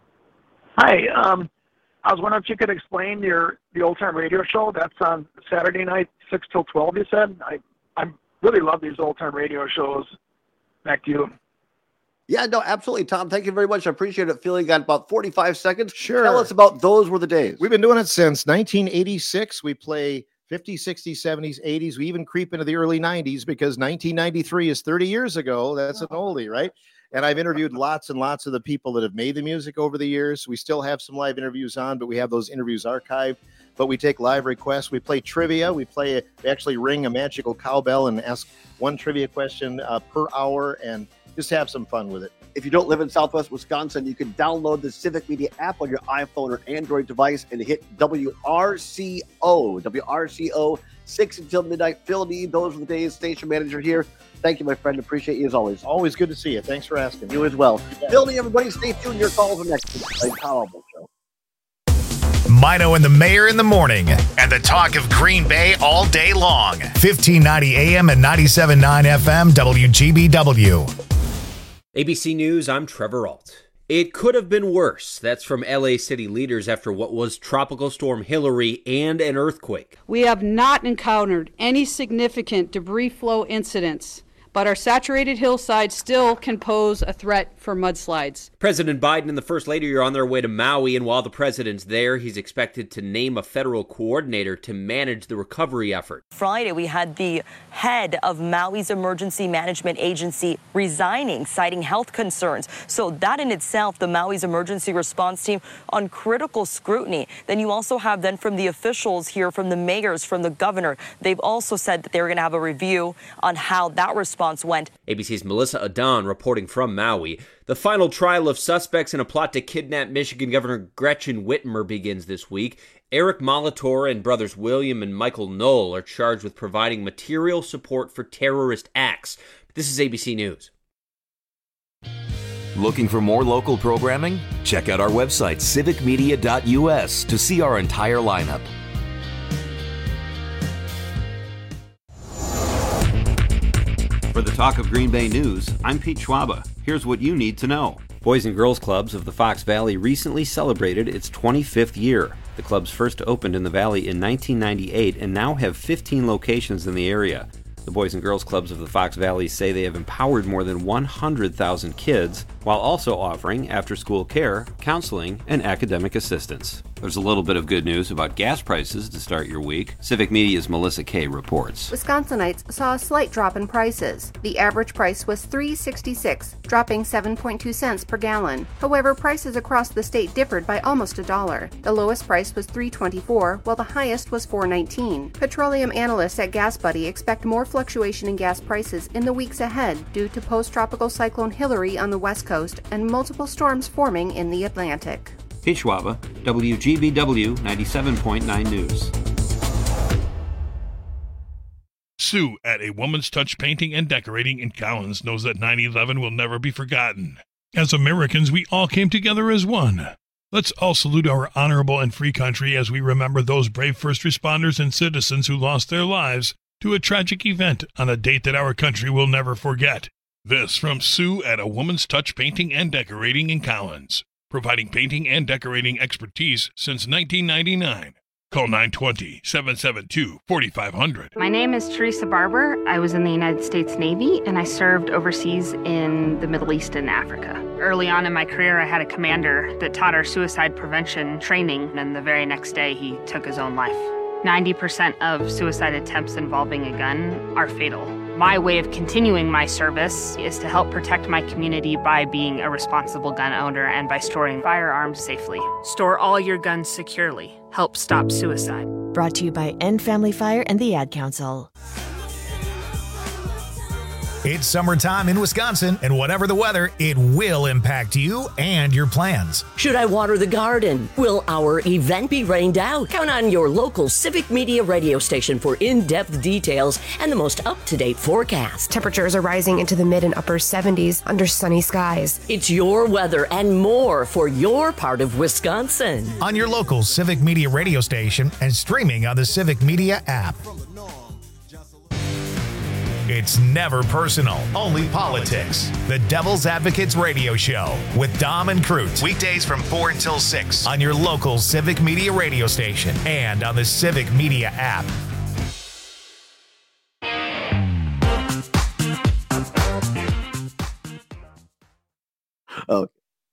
Hi. Um, I was wondering if you could explain your the old time radio show. That's on Saturday night, six till twelve. You said. I I really love these old time radio shows. Back to you. Yeah, no, absolutely, Tom. Thank you very much. I appreciate it. Phil, you got about forty-five seconds. Sure. Tell us about those were the days. We've been doing it since nineteen eighty-six. We play fifties, sixties, seventies, eighties. We even creep into the early nineties because nineteen ninety-three is thirty years ago. That's an oldie, right? And I've interviewed lots and lots of the people that have made the music over the years. We still have some live interviews on, but we have those interviews archived. But we take live requests. We play trivia. We play, we actually ring a magical cowbell and ask one trivia question uh, per hour and just have some fun with it. If you don't live in Southwest Wisconsin, you can download the Civic Media app on your iPhone or Android device and hit W R C O. W R C O, six until midnight. Phil D, those are the days. Station manager here. Thank you, my friend. Appreciate you as always. Always good to see you. Thanks for asking. You as well. Phil D, everybody, stay tuned. Your calls are next. A powerful show. Mino and the Mayor in the morning, and the talk of Green Bay all day long. fifteen ninety A M and ninety-seven point nine F M W G B W. A B C News, I'm Trevor Ault. It could have been worse. That's from L A city leaders after what was Tropical Storm Hillary and an earthquake. We have not encountered any significant debris flow incidents, but our saturated hillsides still can pose a threat for mudslides. President Biden and the First Lady are on their way to Maui, and while the president's there, he's expected to name a federal coordinator to manage the recovery effort. Friday, we had the head of Maui's emergency management agency resigning, citing health concerns. So that in itself, the Maui's emergency response team on critical scrutiny. Then you also have then from the officials here, from the mayors, from the governor, they've also said that they were going to have a review on how that response went. A B C's Melissa Adon reporting from Maui. The final trial of suspects in a plot to kidnap Michigan Governor Gretchen Whitmer begins this week. Eric Molitor and brothers William and Michael Knoll are charged with providing material support for terrorist acts. This is A B C News. Looking for more local programming? Check out our website, civic media dot u s, to see our entire lineup. For the Talk of Green Bay News, I'm Pete Schwaba. Here's what you need to know. Boys and Girls Clubs of the Fox Valley recently celebrated its twenty-fifth year. The clubs first opened in the valley in nineteen ninety-eight and now have fifteen locations in the area. The Boys and Girls Clubs of the Fox Valley say they have empowered more than one hundred thousand kids, while also offering after-school care, counseling, and academic assistance. There's a little bit of good news about gas prices to start your week. Civic Media's Melissa Kay reports. Wisconsinites saw a slight drop in prices. The average price was three dollars and sixty-six cents, dropping seven point two cents per gallon. However, prices across the state differed by almost a dollar. The lowest price was three dollars and twenty-four cents, while the highest was four dollars and nineteen cents. Petroleum analysts at GasBuddy expect more fluctuation in gas prices in the weeks ahead due to post-tropical cyclone Hillary on the west coast and multiple storms forming in the Atlantic. Pete Schwaba, W G B W ninety-seven point nine News. Sue at A Woman's Touch Painting and Decorating in Collins knows that nine eleven will never be forgotten. As Americans, we all came together as one. Let's all salute our honorable and free country as we remember those brave first responders and citizens who lost their lives to a tragic event on a date that our country will never forget. This from Sue at A Woman's Touch Painting and Decorating in Collins, providing painting and decorating expertise since nineteen ninety-nine. Call nine two zero, seven seven two, four five zero zero. My name is Teresa Barber. I was in the United States Navy, and I served overseas in the Middle East and Africa. Early on in my career, I had a commander that taught our suicide prevention training, and the very next day, he took his own life. ninety percent of suicide attempts involving a gun are fatal. My way of continuing my service is to help protect my community by being a responsible gun owner and by storing firearms safely. Store all your guns securely. Help stop suicide. Brought to you by End Family Fire and the Ad Council. It's summertime in Wisconsin, and whatever the weather, it will impact you and your plans. Should I water the garden? Will our event be rained out? Count on your local Civic Media radio station for in-depth details and the most up-to-date forecast. Temperatures are rising into the mid and upper seventies under sunny skies. It's your weather and more for your part of Wisconsin. On your local Civic Media radio station and streaming on the Civic Media app. It's never personal, only politics. The Devil's Advocates Radio Show with Dom and Crute. Weekdays from four until six on your local Civic Media radio station and on the Civic Media app. Oh.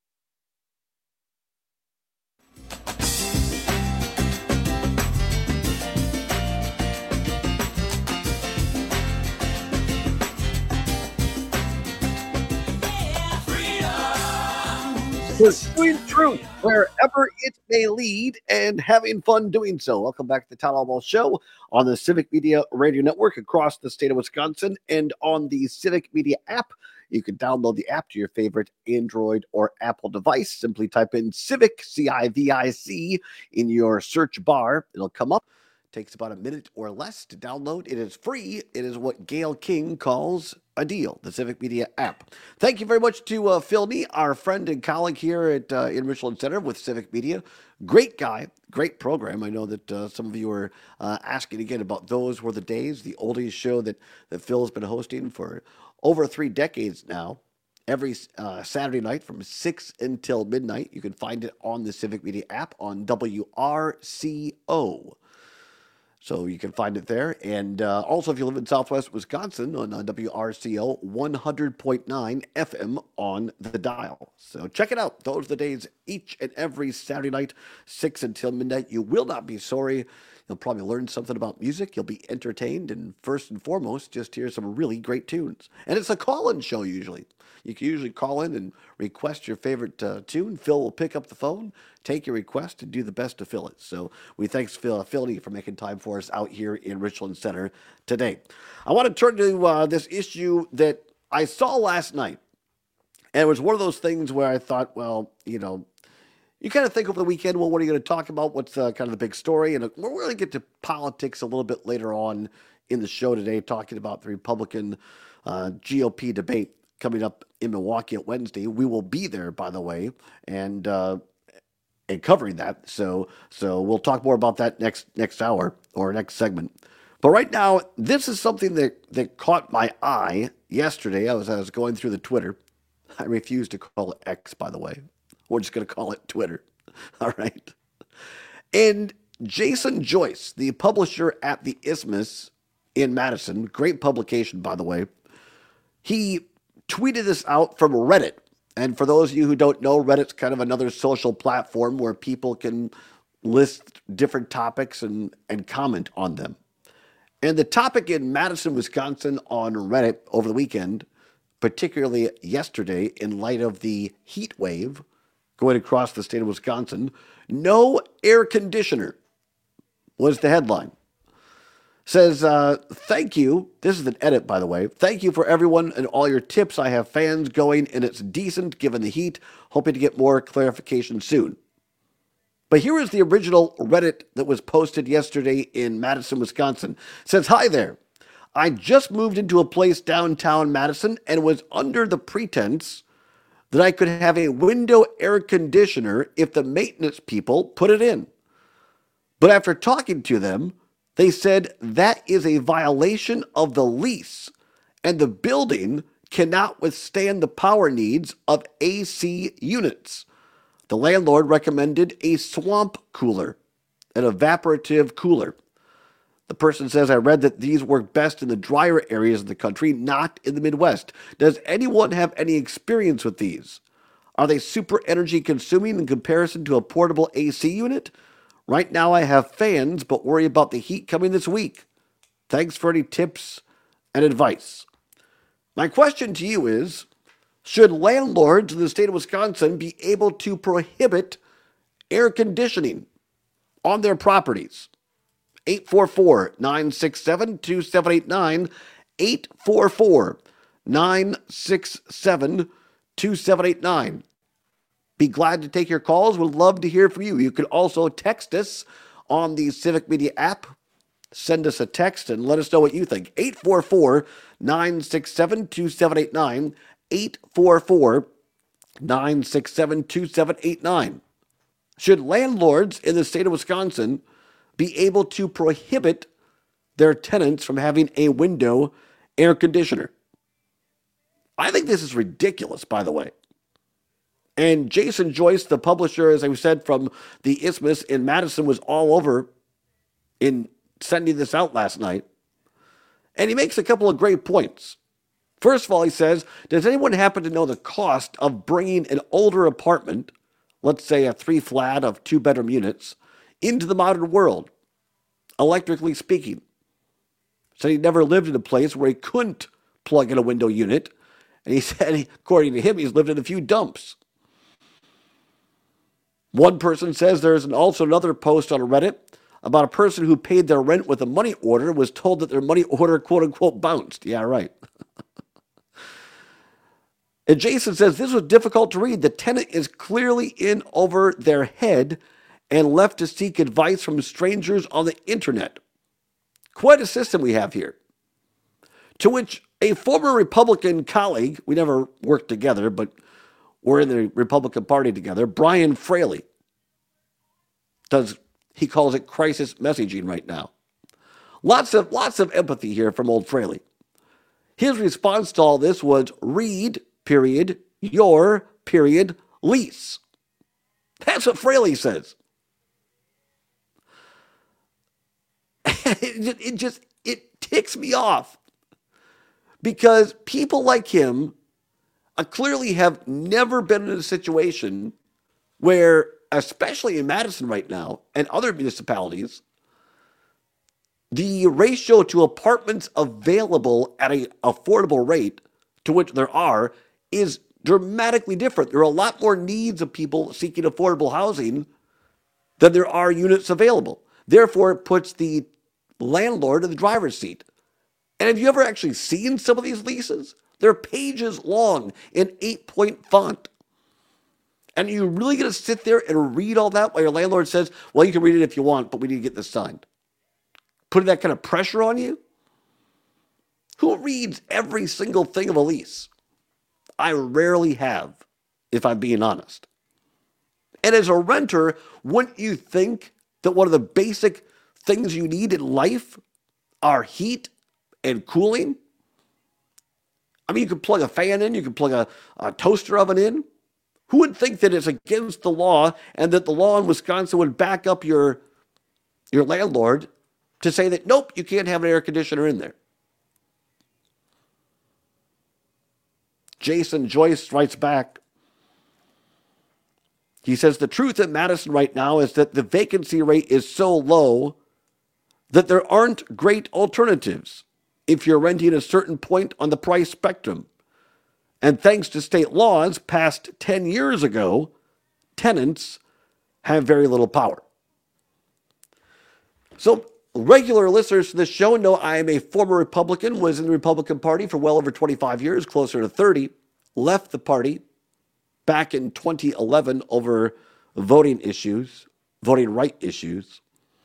Pursuing truth wherever it may lead and having fun doing so. Welcome back to the Todd Albaugh Show on the Civic Media Radio Network across the state of Wisconsin and on the Civic Media app. You can download the app to your favorite Android or Apple device. Simply type in Civic, C I V I C, in your search bar. It'll come up. Takes about a minute or less to download. It is free. It is what Gail King calls a deal, the Civic Media app. Thank you very much to uh, Phil Nee, our friend and colleague here at uh, in Richland Center with Civic Media. Great guy, great program. I know that uh, some of you are uh, asking again about Those Were the Days, the oldies show that, that Phil's been hosting for over three decades now. Every uh, Saturday night from six until midnight. You can find it on the Civic Media app on W R C O. So you can find it there. And uh, also, if you live in Southwest Wisconsin, on uh, W R C O one hundred point nine F M on the dial. So check it out. Those are the days each and every Saturday night, six until midnight. You will not be sorry. You'll probably learn something about music. You'll be entertained. And first and foremost, just hear some really great tunes. And it's a call-in show usually. You can usually call in and request your favorite uh, tune. Phil will pick up the phone, take your request, and do the best to fill it. So we thank Phil Philly for making time for us out here in Richland Center today. I want to turn to uh, this issue that I saw last night. And it was one of those things where I thought, well, you know, you kind of think over the weekend, well, what are you going to talk about? What's uh, kind of the big story? And we're going to get to politics a little bit later on in the show today, talking about the Republican uh, G O P debate coming up in Milwaukee at Wednesday. We will be there, by the way, and uh, and covering that. So so we'll talk more about that next next hour or next segment. But right now, this is something that, that caught my eye yesterday. I was I was going through the Twitter. I refuse to call it X, by the way. We're just going to call it Twitter. All right. And Jason Joyce, the publisher at the Isthmus in Madison, great publication, by the way, he tweeted this out from Reddit. And for those of you who don't know, Reddit's kind of another social platform where people can list different topics and, and comment on them. And the topic in Madison, Wisconsin on Reddit over the weekend, particularly yesterday in light of the heat wave going across the state of Wisconsin, no air conditioner was the headline. Says, uh, thank you. This is an edit, by the way. Thank you for everyone and all your tips. I have fans going, and it's decent given the heat. Hoping to get more clarification soon. But here is the original Reddit that was posted yesterday in Madison, Wisconsin. It says, hi there. I just moved into a place downtown Madison and was under the pretense that I could have a window air conditioner if the maintenance people put it in. But after talking to them, they said that is a violation of the lease, and the building cannot withstand the power needs of A C units. The landlord recommended a swamp cooler, an evaporative cooler. The person says, I read that these work best in the drier areas of the country, not in the Midwest. Does anyone have any experience with these? Are they super energy consuming in comparison to a portable A C unit? Right now I have fans, but worry about the heat coming this week. Thanks for any tips and advice. My question to you is, should landlords in the state of Wisconsin be able to prohibit air conditioning on their properties? eight four four, nine six seven, two seven eight nine, eight four four, nine six seven, two seven eight nine. Be glad to take your calls. Would love to hear from you. You can also text us on the Civic Media app. Send us a text and let us know what you think. eight four four, nine six seven, two seven eight nine, eight four four, nine six seven, two seven eight nine. Should landlords in the state of Wisconsin be able to prohibit their tenants from having a window air conditioner? I think this is ridiculous, by the way. And Jason Joyce, the publisher, as I said, from the Isthmus in Madison, was all over in sending this out last night. And he makes a couple of great points. First of all, he says, does anyone happen to know the cost of bringing an older apartment, let's say a three flat of two bedroom units, into the modern world, electrically speaking? Said he never lived in a place where he couldn't plug in a window unit. And he said, according to him, he's lived in a few dumps. One person says there's an, also another post on Reddit about a person who paid their rent with a money order, was told that their money order, quote unquote, bounced. Yeah, right. And Jason says this was difficult to read. The tenant is clearly in over their head and left to seek advice from strangers on the internet. Quite a system we have here. To which a former Republican colleague, we never worked together, but we're in the Republican Party together, Brian Fraley, does, he calls it crisis messaging right now. Lots of, lots of empathy here from old Fraley. His response to all this was, read, period, your, period, lease. That's what Fraley says. it, it just, it ticks me off because people like him uh, clearly have never been in a situation where, especially in Madison right now and other municipalities, the ratio to apartments available at an affordable rate, to which there are, is dramatically different. There are a lot more needs of people seeking affordable housing than there are units available. Therefore, it puts the landlord in the driver's seat. And have you ever actually seen some of these leases? They're pages long in eight-point font. And you really going to sit there and read all that while your landlord says, well, you can read it if you want, but we need to get this signed? Putting that kind of pressure on you? Who reads every single thing of a lease? I rarely have, if I'm being honest. And as a renter, wouldn't you think that one of the basic things you need in life are heat and cooling? I mean, you can plug a fan in, you can plug a, a toaster oven in. Who would think that it's against the law and that the law in Wisconsin would back up your, your landlord to say that, nope, you can't have an air conditioner in there? Jason Joyce writes back. He says, the truth in Madison right now is that the vacancy rate is so low that there aren't great alternatives if you're renting a certain point on the price spectrum. And thanks to state laws passed ten years ago, tenants have very little power. So regular listeners to this show know I am a former Republican, was in the Republican Party for well over twenty-five years, closer to thirty, left the party back in twenty eleven over voting issues, voting right issues.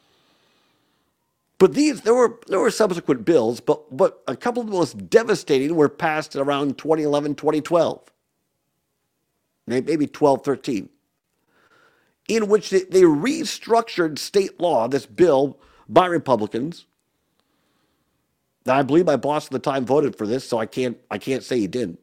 But these, there were there were subsequent bills, but, but a couple of the most devastating were passed around twenty eleven, twenty twelve, maybe twelve, thirteen, in which they, they restructured state law, this bill by Republicans. Now, I believe my boss at the time voted for this, so I can't I can't say he didn't.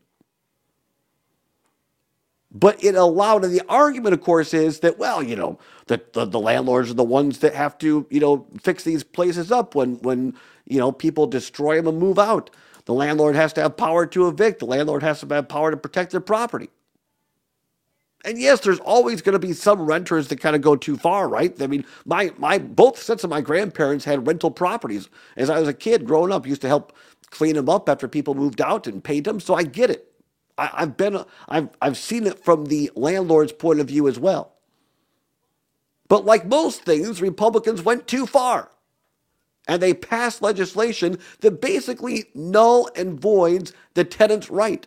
But it allowed, and the argument, of course, is that, well, you know, that the, the landlords are the ones that have to, you know, fix these places up when, when, you know, people destroy them and move out. The landlord has to have power to evict. The landlord has to have power to protect their property. And yes, there's always going to be some renters that kind of go too far, right? I mean, my my both sets of my grandparents had rental properties. As I was a kid growing up, used to help clean them up after people moved out and paint them, so I get it. I, I've been, I've, I've seen it from the landlord's point of view as well. But like most things, Republicans went too far. And they passed legislation that basically null and voids the tenant's right.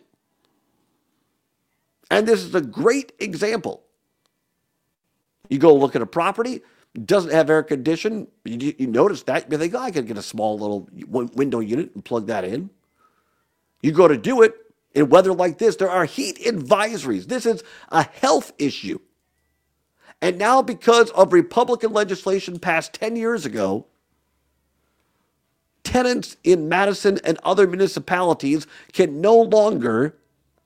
And this is a great example. You go look at a property, doesn't have air conditioning, you, you notice that, you think, oh, I can get a small little window unit and plug that in. You go to do it, in weather like this, there are heat advisories. This is a health issue. And now, because of Republican legislation passed ten years ago, tenants in Madison and other municipalities can no longer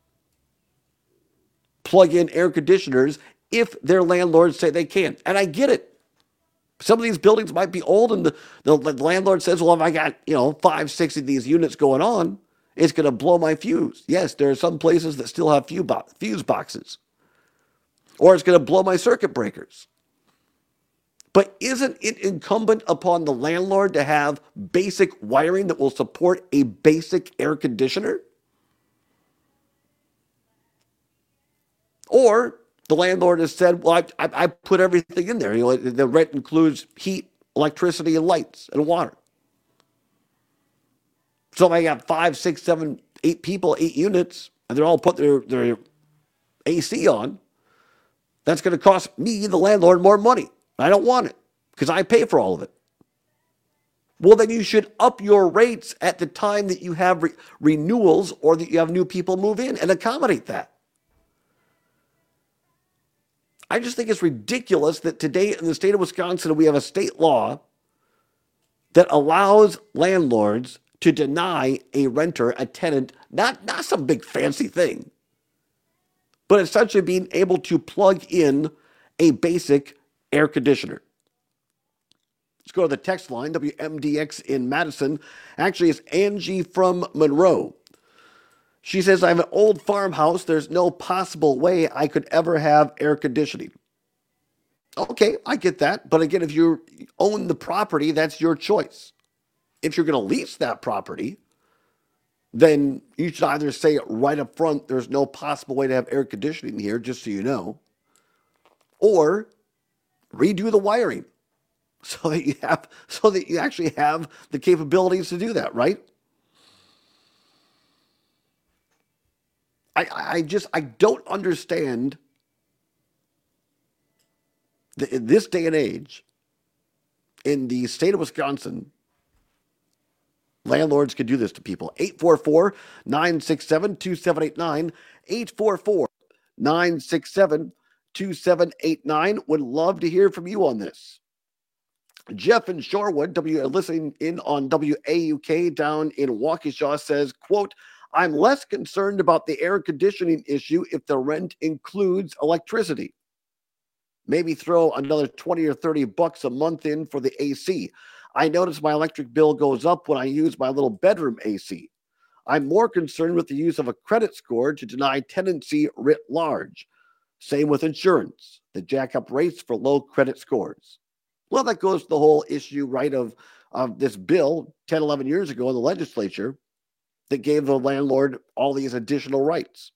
plug in air conditioners if their landlords say they can't. And I get it. Some of these buildings might be old, and the, the, the landlord says, well, if I got, you know, five, six of these units going on, it's going to blow my fuse. Yes, there are some places that still have fuse boxes. Or it's going to blow my circuit breakers. But isn't it incumbent upon the landlord to have basic wiring that will support a basic air conditioner? Or the landlord has said, well, I, I, I put everything in there. You know, the rent includes heat, electricity, and lights, and water. So I got five, six, seven, eight people, eight units, and they're all put their, their A C on. That's going to cost me, the landlord, more money. I don't want it because I pay for all of it. Well, then you should up your rates at the time that you have re- renewals or that you have new people move in and accommodate that. I just think it's ridiculous that today in the state of Wisconsin, we have a state law that allows landlords to deny a renter, a tenant, not, not some big fancy thing, but essentially being able to plug in a basic air conditioner. Let's go to the text line, W M D X in Madison. Actually, it's Angie from Monroe. She says, I have an old farmhouse. There's no possible way I could ever have air conditioning. Okay, I get that. But again, if you own the property, that's your choice. If you're going to lease that property, then you should either say right up front, there's no possible way to have air conditioning here, just so you know, or redo the wiring so that you have, so that you actually have the capabilities to do that, right? I, I just, I don't understand that in this day and age, in the state of Wisconsin, landlords could do this to people. eight four four, nine six seven, two seven eight nine, eight four four, nine six seven, two seven eight nine. Would love to hear from you on this. Jeff in Shorewood, W, listening in on W A U K down in Waukesha, says, quote, I'm less concerned about the air conditioning issue if the rent includes electricity. Maybe throw another twenty or thirty bucks a month in for the A C. I notice my electric bill goes up when I use my little bedroom A C. I'm more concerned with the use of a credit score to deny tenancy writ large. Same with insurance, the jack up rates for low credit scores. Well, that goes to the whole issue, right, of, of this bill ten, eleven years ago in the legislature that gave the landlord all these additional rights.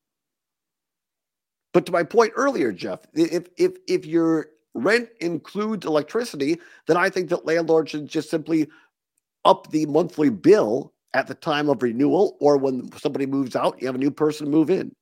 But to my point earlier, Jeff, if if if your rent includes electricity, then I think that landlords should just simply up the monthly bill at the time of renewal, or when somebody moves out, you have a new person move in.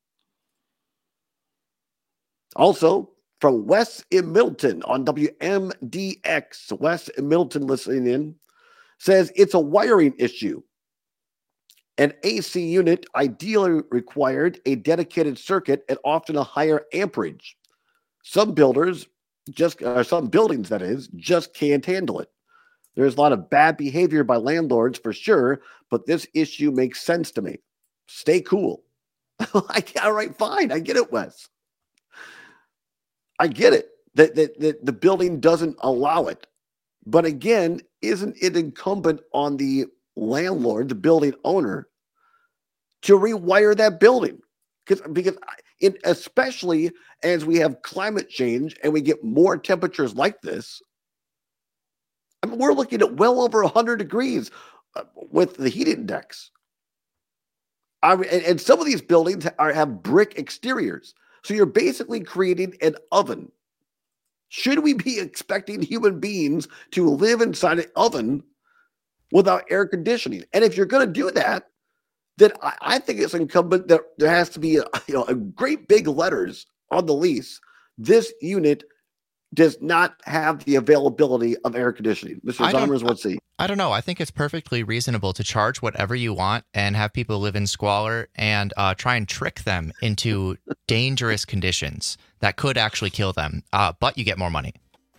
Also, from Wes in Middleton on W M D X, Wes in Middleton listening in, says it's a wiring issue. An A C unit ideally required a dedicated circuit and often a higher amperage. Some builders just, or some buildings that is, just can't handle it. There's a lot of bad behavior by landlords for sure, but this issue makes sense to me. Stay cool. I, all right, fine. I get it, Wes. I get it that, that, that the building doesn't allow it. But again, isn't it incumbent on the landlord, the building owner, to rewire that building? Because because it, especially as we have climate change and we get more temperatures like this, I mean, we're looking at well over one hundred degrees with the heat index. I mean, and, and some of these buildings are, have brick exteriors. So you're basically creating an oven. Should we be expecting human beings to live inside an oven without air conditioning? And if you're going to do that, then I, I think it's incumbent that there has to be a, you know, a great big letters on the lease. This unit does not have the availability of air conditioning. Mister Zomers, what's he? I don't know. I think it's perfectly reasonable to charge whatever you want and have people live in squalor and uh, try and trick them into dangerous conditions that could actually kill them, uh, but you get more money.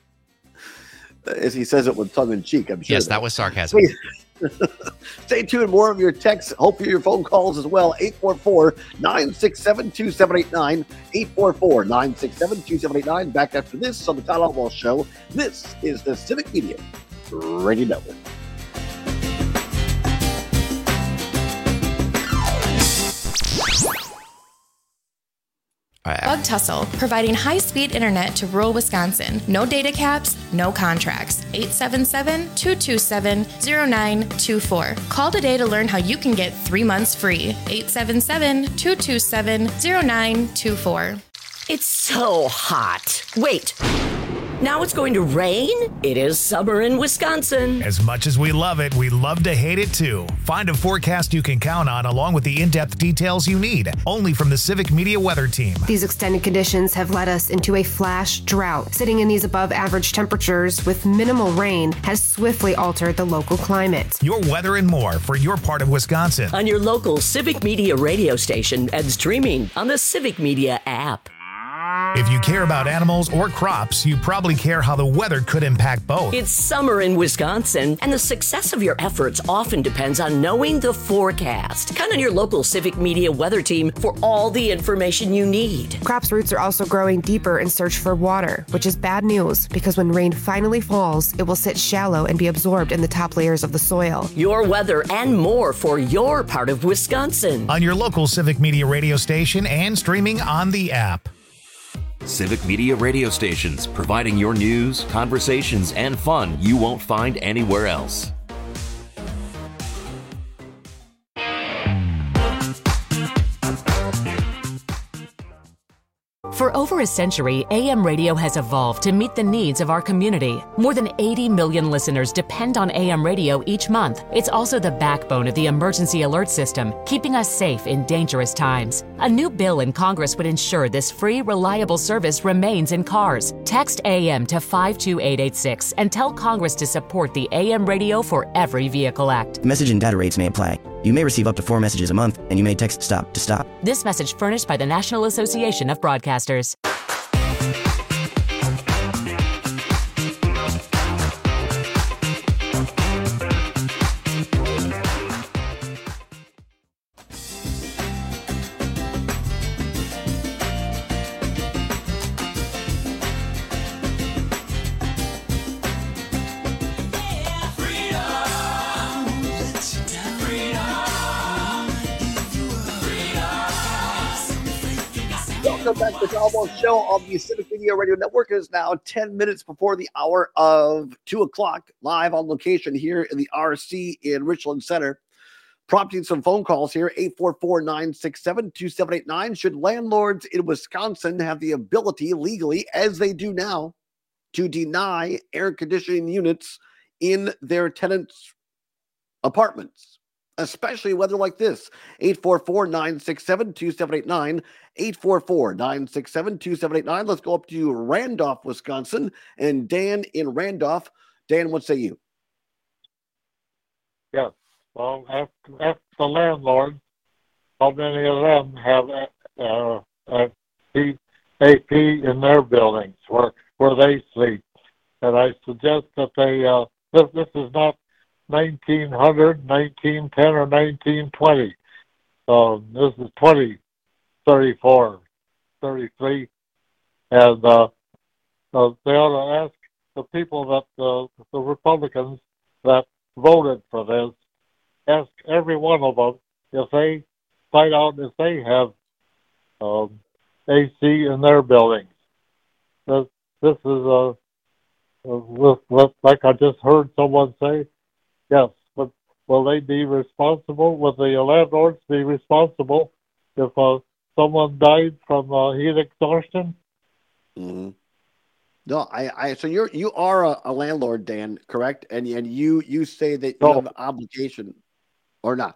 As he says it with tongue in cheek, I'm sure. Yes, that, that was sarcasm. Stay tuned. More of your texts, hopefully your phone calls as well. eight four four, nine six seven, two seven eight nine. eight four four, nine six seven, two seven eight nine. Back after this on the Todd Oswalt Show. This is the Civic Media Radio Network. Bug Tussle, providing high-speed internet to rural Wisconsin. No data caps, no contracts. eight seven seven, two two seven, zero nine two four. Call today to learn how you can get three months free. eight seven seven, two two seven, zero nine two four. It's so hot. Wait. Now it's going to rain? It is summer in Wisconsin. As much as we love it, we love to hate it too. Find a forecast you can count on along with the in-depth details you need, only from the Civic Media Weather Team. These extended conditions have led us into a flash drought. Sitting in these above average temperatures with minimal rain has swiftly altered the local climate. Your weather and more for your part of Wisconsin. On your local Civic Media radio station and streaming on the Civic Media app. If you care about animals or crops, you probably care how the weather could impact both. It's summer in Wisconsin, and the success of your efforts often depends on knowing the forecast. Count on your local Civic Media weather team for all the information you need. Crops' roots are also growing deeper in search for water, which is bad news because when rain finally falls, it will sit shallow and be absorbed in the top layers of the soil. Your weather and more for your part of Wisconsin. On your local Civic Media radio station and streaming on the app. Civic Media radio stations, providing your news, conversations, and fun you won't find anywhere else. For over a century, A M radio has evolved to meet the needs of our community. More than eighty million listeners depend on A M radio each month. It's also the backbone of the emergency alert system, keeping us safe in dangerous times. A new bill in Congress would ensure this free, reliable service remains in cars. Text A M to five two eight eight six and tell Congress to support the A M Radio for Every Vehicle Act. Message and data rates may apply. You may receive up to four messages a month, and you may text STOP to stop. This message furnished by the National Association of Broadcasters. Welcome back to the Almost Show on the Civic Media Radio Network. It is now ten minutes before the hour of two o'clock, live on location here in the R C in Richland Center. Prompting some phone calls here, eight four four, nine six seven, two seven eight nine. Should landlords in Wisconsin have the ability legally, as they do now, to deny air conditioning units in their tenants' apartments? Especially weather like this. eight four four, nine six seven, two seven eight nine. eight four four, nine six seven, two seven eight nine. Let's go up to Randolph, Wisconsin. And Dan in Randolph. Dan, what say you? Yes. Well, after, after the landlords, how many of them have uh, uh, A P in their buildings where, where they sleep? And I suggest that they, uh, this, this is not nineteen hundred, nineteen ten, or nineteen twenty. Um, this is twenty thirty-four, thirty-three. And uh, uh, they ought to ask the people that, uh, the Republicans that voted for this, ask every one of them if they find out if they have um, A C in their buildings. This, this is, a, uh, like I just heard someone say, yes, but will they be responsible? Will the landlords be responsible if uh, someone died from uh, heat exhaustion? Mm-hmm. No, I, I. So you're you are a, a landlord, Dan, correct? And and you you say that you no. have an obligation, or not?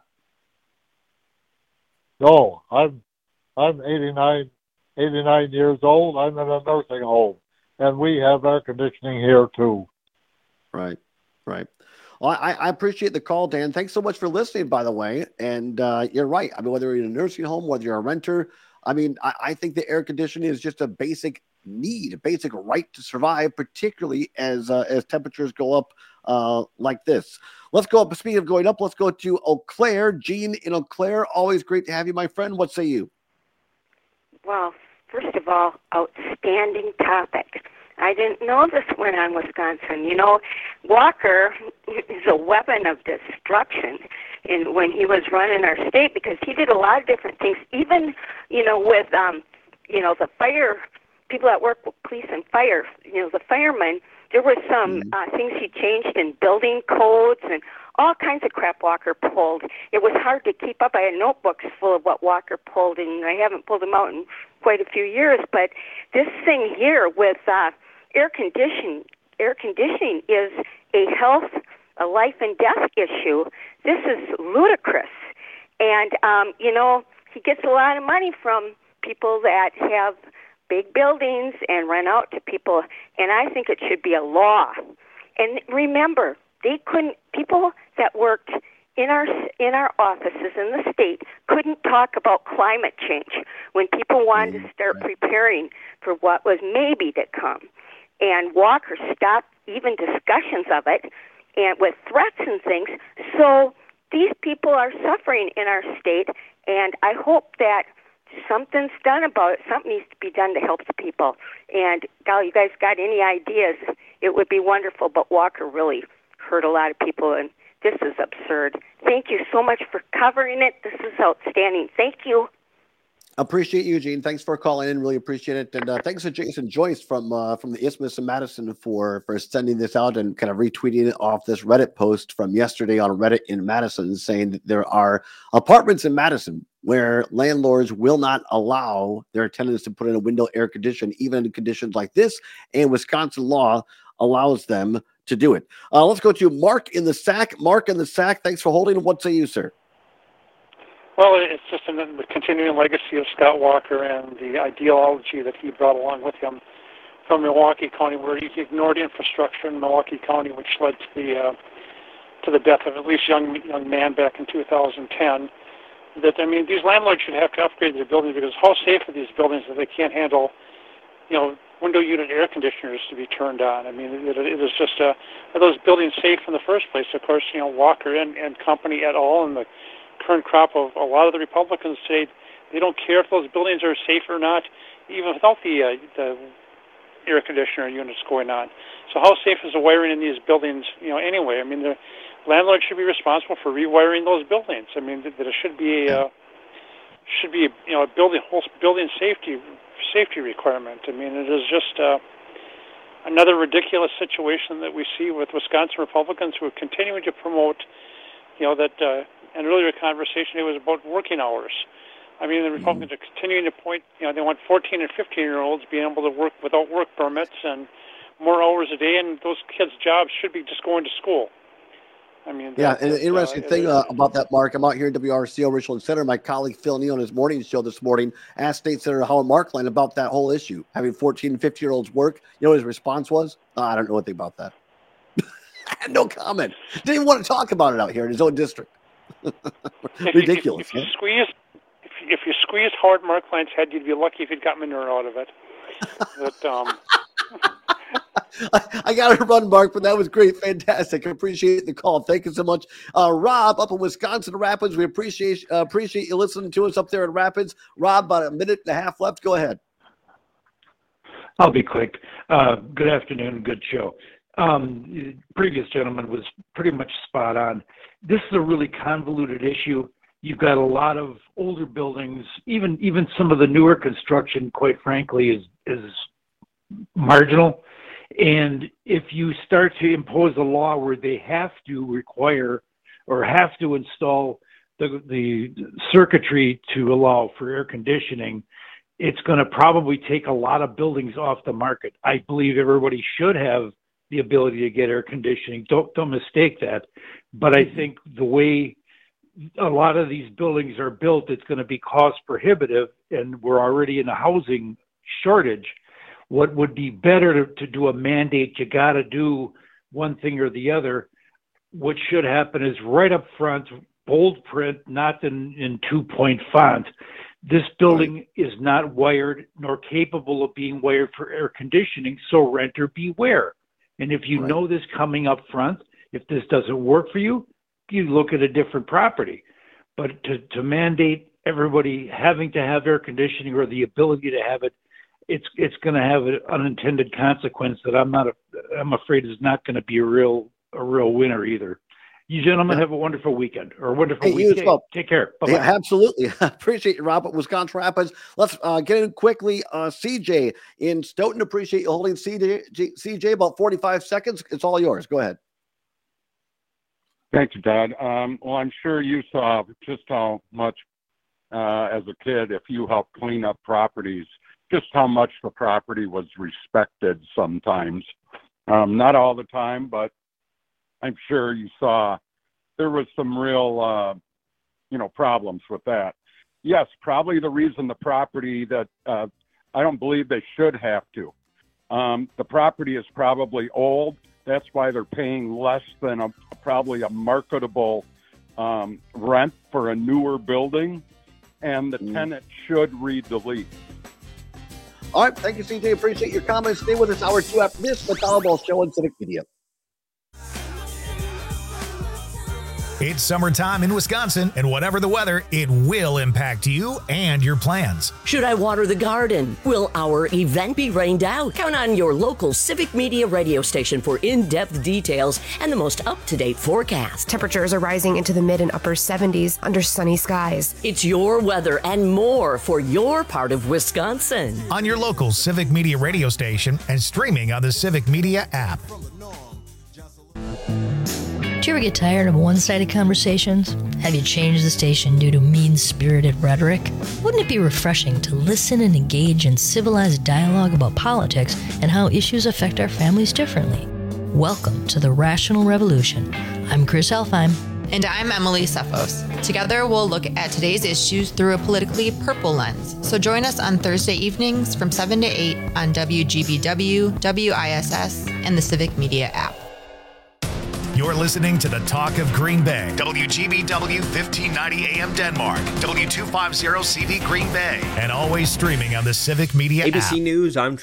No, I'm I'm eighty-nine, eighty-nine years old. I'm in a nursing home, and we have air conditioning here too. Right, right. Well, I, I appreciate the call, Dan. Thanks so much for listening, by the way. And uh, you're right. I mean, whether you're in a nursing home, whether you're a renter, I mean, I, I think the air conditioning is just a basic need, a basic right to survive, particularly as uh, as temperatures go up uh, like this. Let's go up. Speaking of going up, let's go to Eau Claire. Gene in Eau Claire, always great to have you, my friend. What say you? Well, first of all, outstanding topic. I didn't know this went on Wisconsin. You know, Walker is a weapon of destruction in when he was running our state because he did a lot of different things. Even, you know, with, um, you know, the fire, people that work with police and fire, you know, the firemen, there were some uh, things he changed in building codes and all kinds of crap Walker pulled. It was hard to keep up. I had notebooks full of what Walker pulled, and I haven't pulled them out in quite a few years. But this thing here with uh, air conditioning, air conditioning is a health, a life and death issue. This is ludicrous. And, um, you know, he gets a lot of money from people that have big buildings and rent out to people, and I think it should be a law. And remember, they couldn't, people that worked in our in our offices in the state couldn't talk about climate change when people wanted to start preparing for what was maybe to come. And Walker stopped even discussions of it, and with threats and things. So these people are suffering in our state, and I hope that something's done about it. Something needs to be done to help the people. And, golly, you guys got any ideas? It would be wonderful, but Walker really hurt a lot of people, and this is absurd. Thank you so much for covering it. This is outstanding. Thank you. Appreciate you, Gene. Thanks for calling in. Really appreciate it. And uh, thanks to Jason Joyce from uh, from the Isthmus of Madison for for sending this out and kind of retweeting it off this Reddit post from yesterday on Reddit in Madison, saying that there are apartments in Madison where landlords will not allow their tenants to put in a window air condition, even in conditions like this, and Wisconsin law allows them to do it. Uh, let's go to Mark in the Sack. Mark in the Sack, thanks for holding. What say you, sir? Well, it's just a continuing legacy of Scott Walker and the ideology that he brought along with him from Milwaukee County, where he ignored infrastructure in Milwaukee County, which led to the uh, to the death of at least young young man back in two thousand ten. That I mean, these landlords should have to upgrade their buildings, because how safe are these buildings if they can't handle, you know, window unit air conditioners to be turned on? I mean, it, it is just uh, are those buildings safe in the first place? Of course, you know, Walker and, and company et al. And the current crop of a lot of the Republicans say they don't care if those buildings are safe or not, even without the uh, the air conditioner units going on. So how safe is the wiring in these buildings, you know, anyway? I mean, the landlord should be responsible for rewiring those buildings. I mean, that, that it should be a, uh, should be, you know, a building whole building safety safety requirement. I mean, it is just uh, another ridiculous situation that we see with Wisconsin Republicans who are continuing to promote, you know, that uh, an earlier conversation, it was about working hours. I mean, the Republicans are continuing to point, you know, they want fourteen and fifteen-year-olds being able to work without work permits and more hours a day, and those kids' jobs should be just going to school. I mean, yeah, and an interesting uh, thing uh, about that, Mark, I'm out here in W R C O Richland Center. My colleague Phil Neal on his morning show this morning asked State Senator Howard Markland about that whole issue, having fourteen and fifteen-year-olds work. You know what his response was? Oh, I don't know anything about that. I had no comment. Didn't even want to talk about it out here in his own district. Ridiculous. If, if, if you squeeze, if, if you squeeze Howard Markland's head, you'd be lucky if you'd got manure out of it. But, um, I, I got to run, Mark, but that was great, fantastic. I appreciate the call. Thank you so much, uh, Rob, up in Wisconsin Rapids. We appreciate uh, appreciate you listening to us up there in Rapids. Rob, about a minute and a half left. Go ahead. I'll be quick. Uh, good afternoon. Good show. Um, previous gentleman was pretty much spot on. This is a really convoluted issue. You've got a lot of older buildings, even even some of the newer construction, quite frankly, is is marginal. And if you start to impose a law where they have to require or have to install the the circuitry to allow for air conditioning, it's going to probably take a lot of buildings off the market. I believe everybody should have the ability to get air conditioning. Don't don't mistake that. But I think the way a lot of these buildings are built, it's going to be cost prohibitive, and we're already in a housing shortage. What would be better to, to do a mandate, you got to do one thing or the other. What should happen is right up front, bold print, not in, in two-point font. This building is not wired nor capable of being wired for air conditioning, so renter beware. And if you right. know this coming up front, if this doesn't work for you, you look at a different property. But to, to mandate everybody having to have air conditioning or the ability to have it, it's it's going to have an unintended consequence that I'm not a, I'm afraid is not going to be a real a real winner either. You gentlemen yeah. have a wonderful weekend or a wonderful hey, weekend. You as well. Take care. Bye-bye. Yeah, absolutely. Appreciate you, Rob, at Wisconsin Rapids. Let's uh, get in quickly. Uh, C J in Stoughton. Appreciate you holding C J. C J, about forty-five seconds. It's all yours. Go ahead. Thank you, Dad. Um, well, I'm sure you saw just how much, uh, as a kid, if you helped clean up properties, just how much the property was respected sometimes. Um, not all the time, but I'm sure you saw there was some real, uh, you know, problems with that. Yes, probably the reason the property that uh, I don't believe they should have to. Um, the property is probably old. That's why they're paying less than a, probably a marketable um, rent for a newer building, and the Mm. tenant should read the lease. All right. Thank you, C J. Appreciate your comments. Stay with us. Hour two after this, the Powerball Show on Civic Media. It's summertime in Wisconsin, and whatever the weather, it will impact you and your plans. Should I water the garden? Will our event be rained out? Count on your local Civic Media radio station for in-depth details and the most up-to-date forecast. Temperatures are rising into the mid and upper seventies under sunny skies. It's your weather and more for your part of Wisconsin. On your local Civic Media radio station and streaming on the Civic Media app. Do you ever get tired of one-sided conversations? Have you changed the station due to mean-spirited rhetoric? Wouldn't it be refreshing to listen and engage in civilized dialogue about politics and how issues affect our families differently? Welcome to the Rational Revolution. I'm Chris Elfheim. And I'm Emily Sefos. Together, we'll look at today's issues through a politically purple lens. So join us on Thursday evenings from seven to eight on W G B W, W I S S, and the Civic Media app. You're listening to the Talk of Green Bay. W G B W fifteen ninety A M Denmark. W two fifty C V Green Bay. And always streaming on the Civic Media A B C app. News, I'm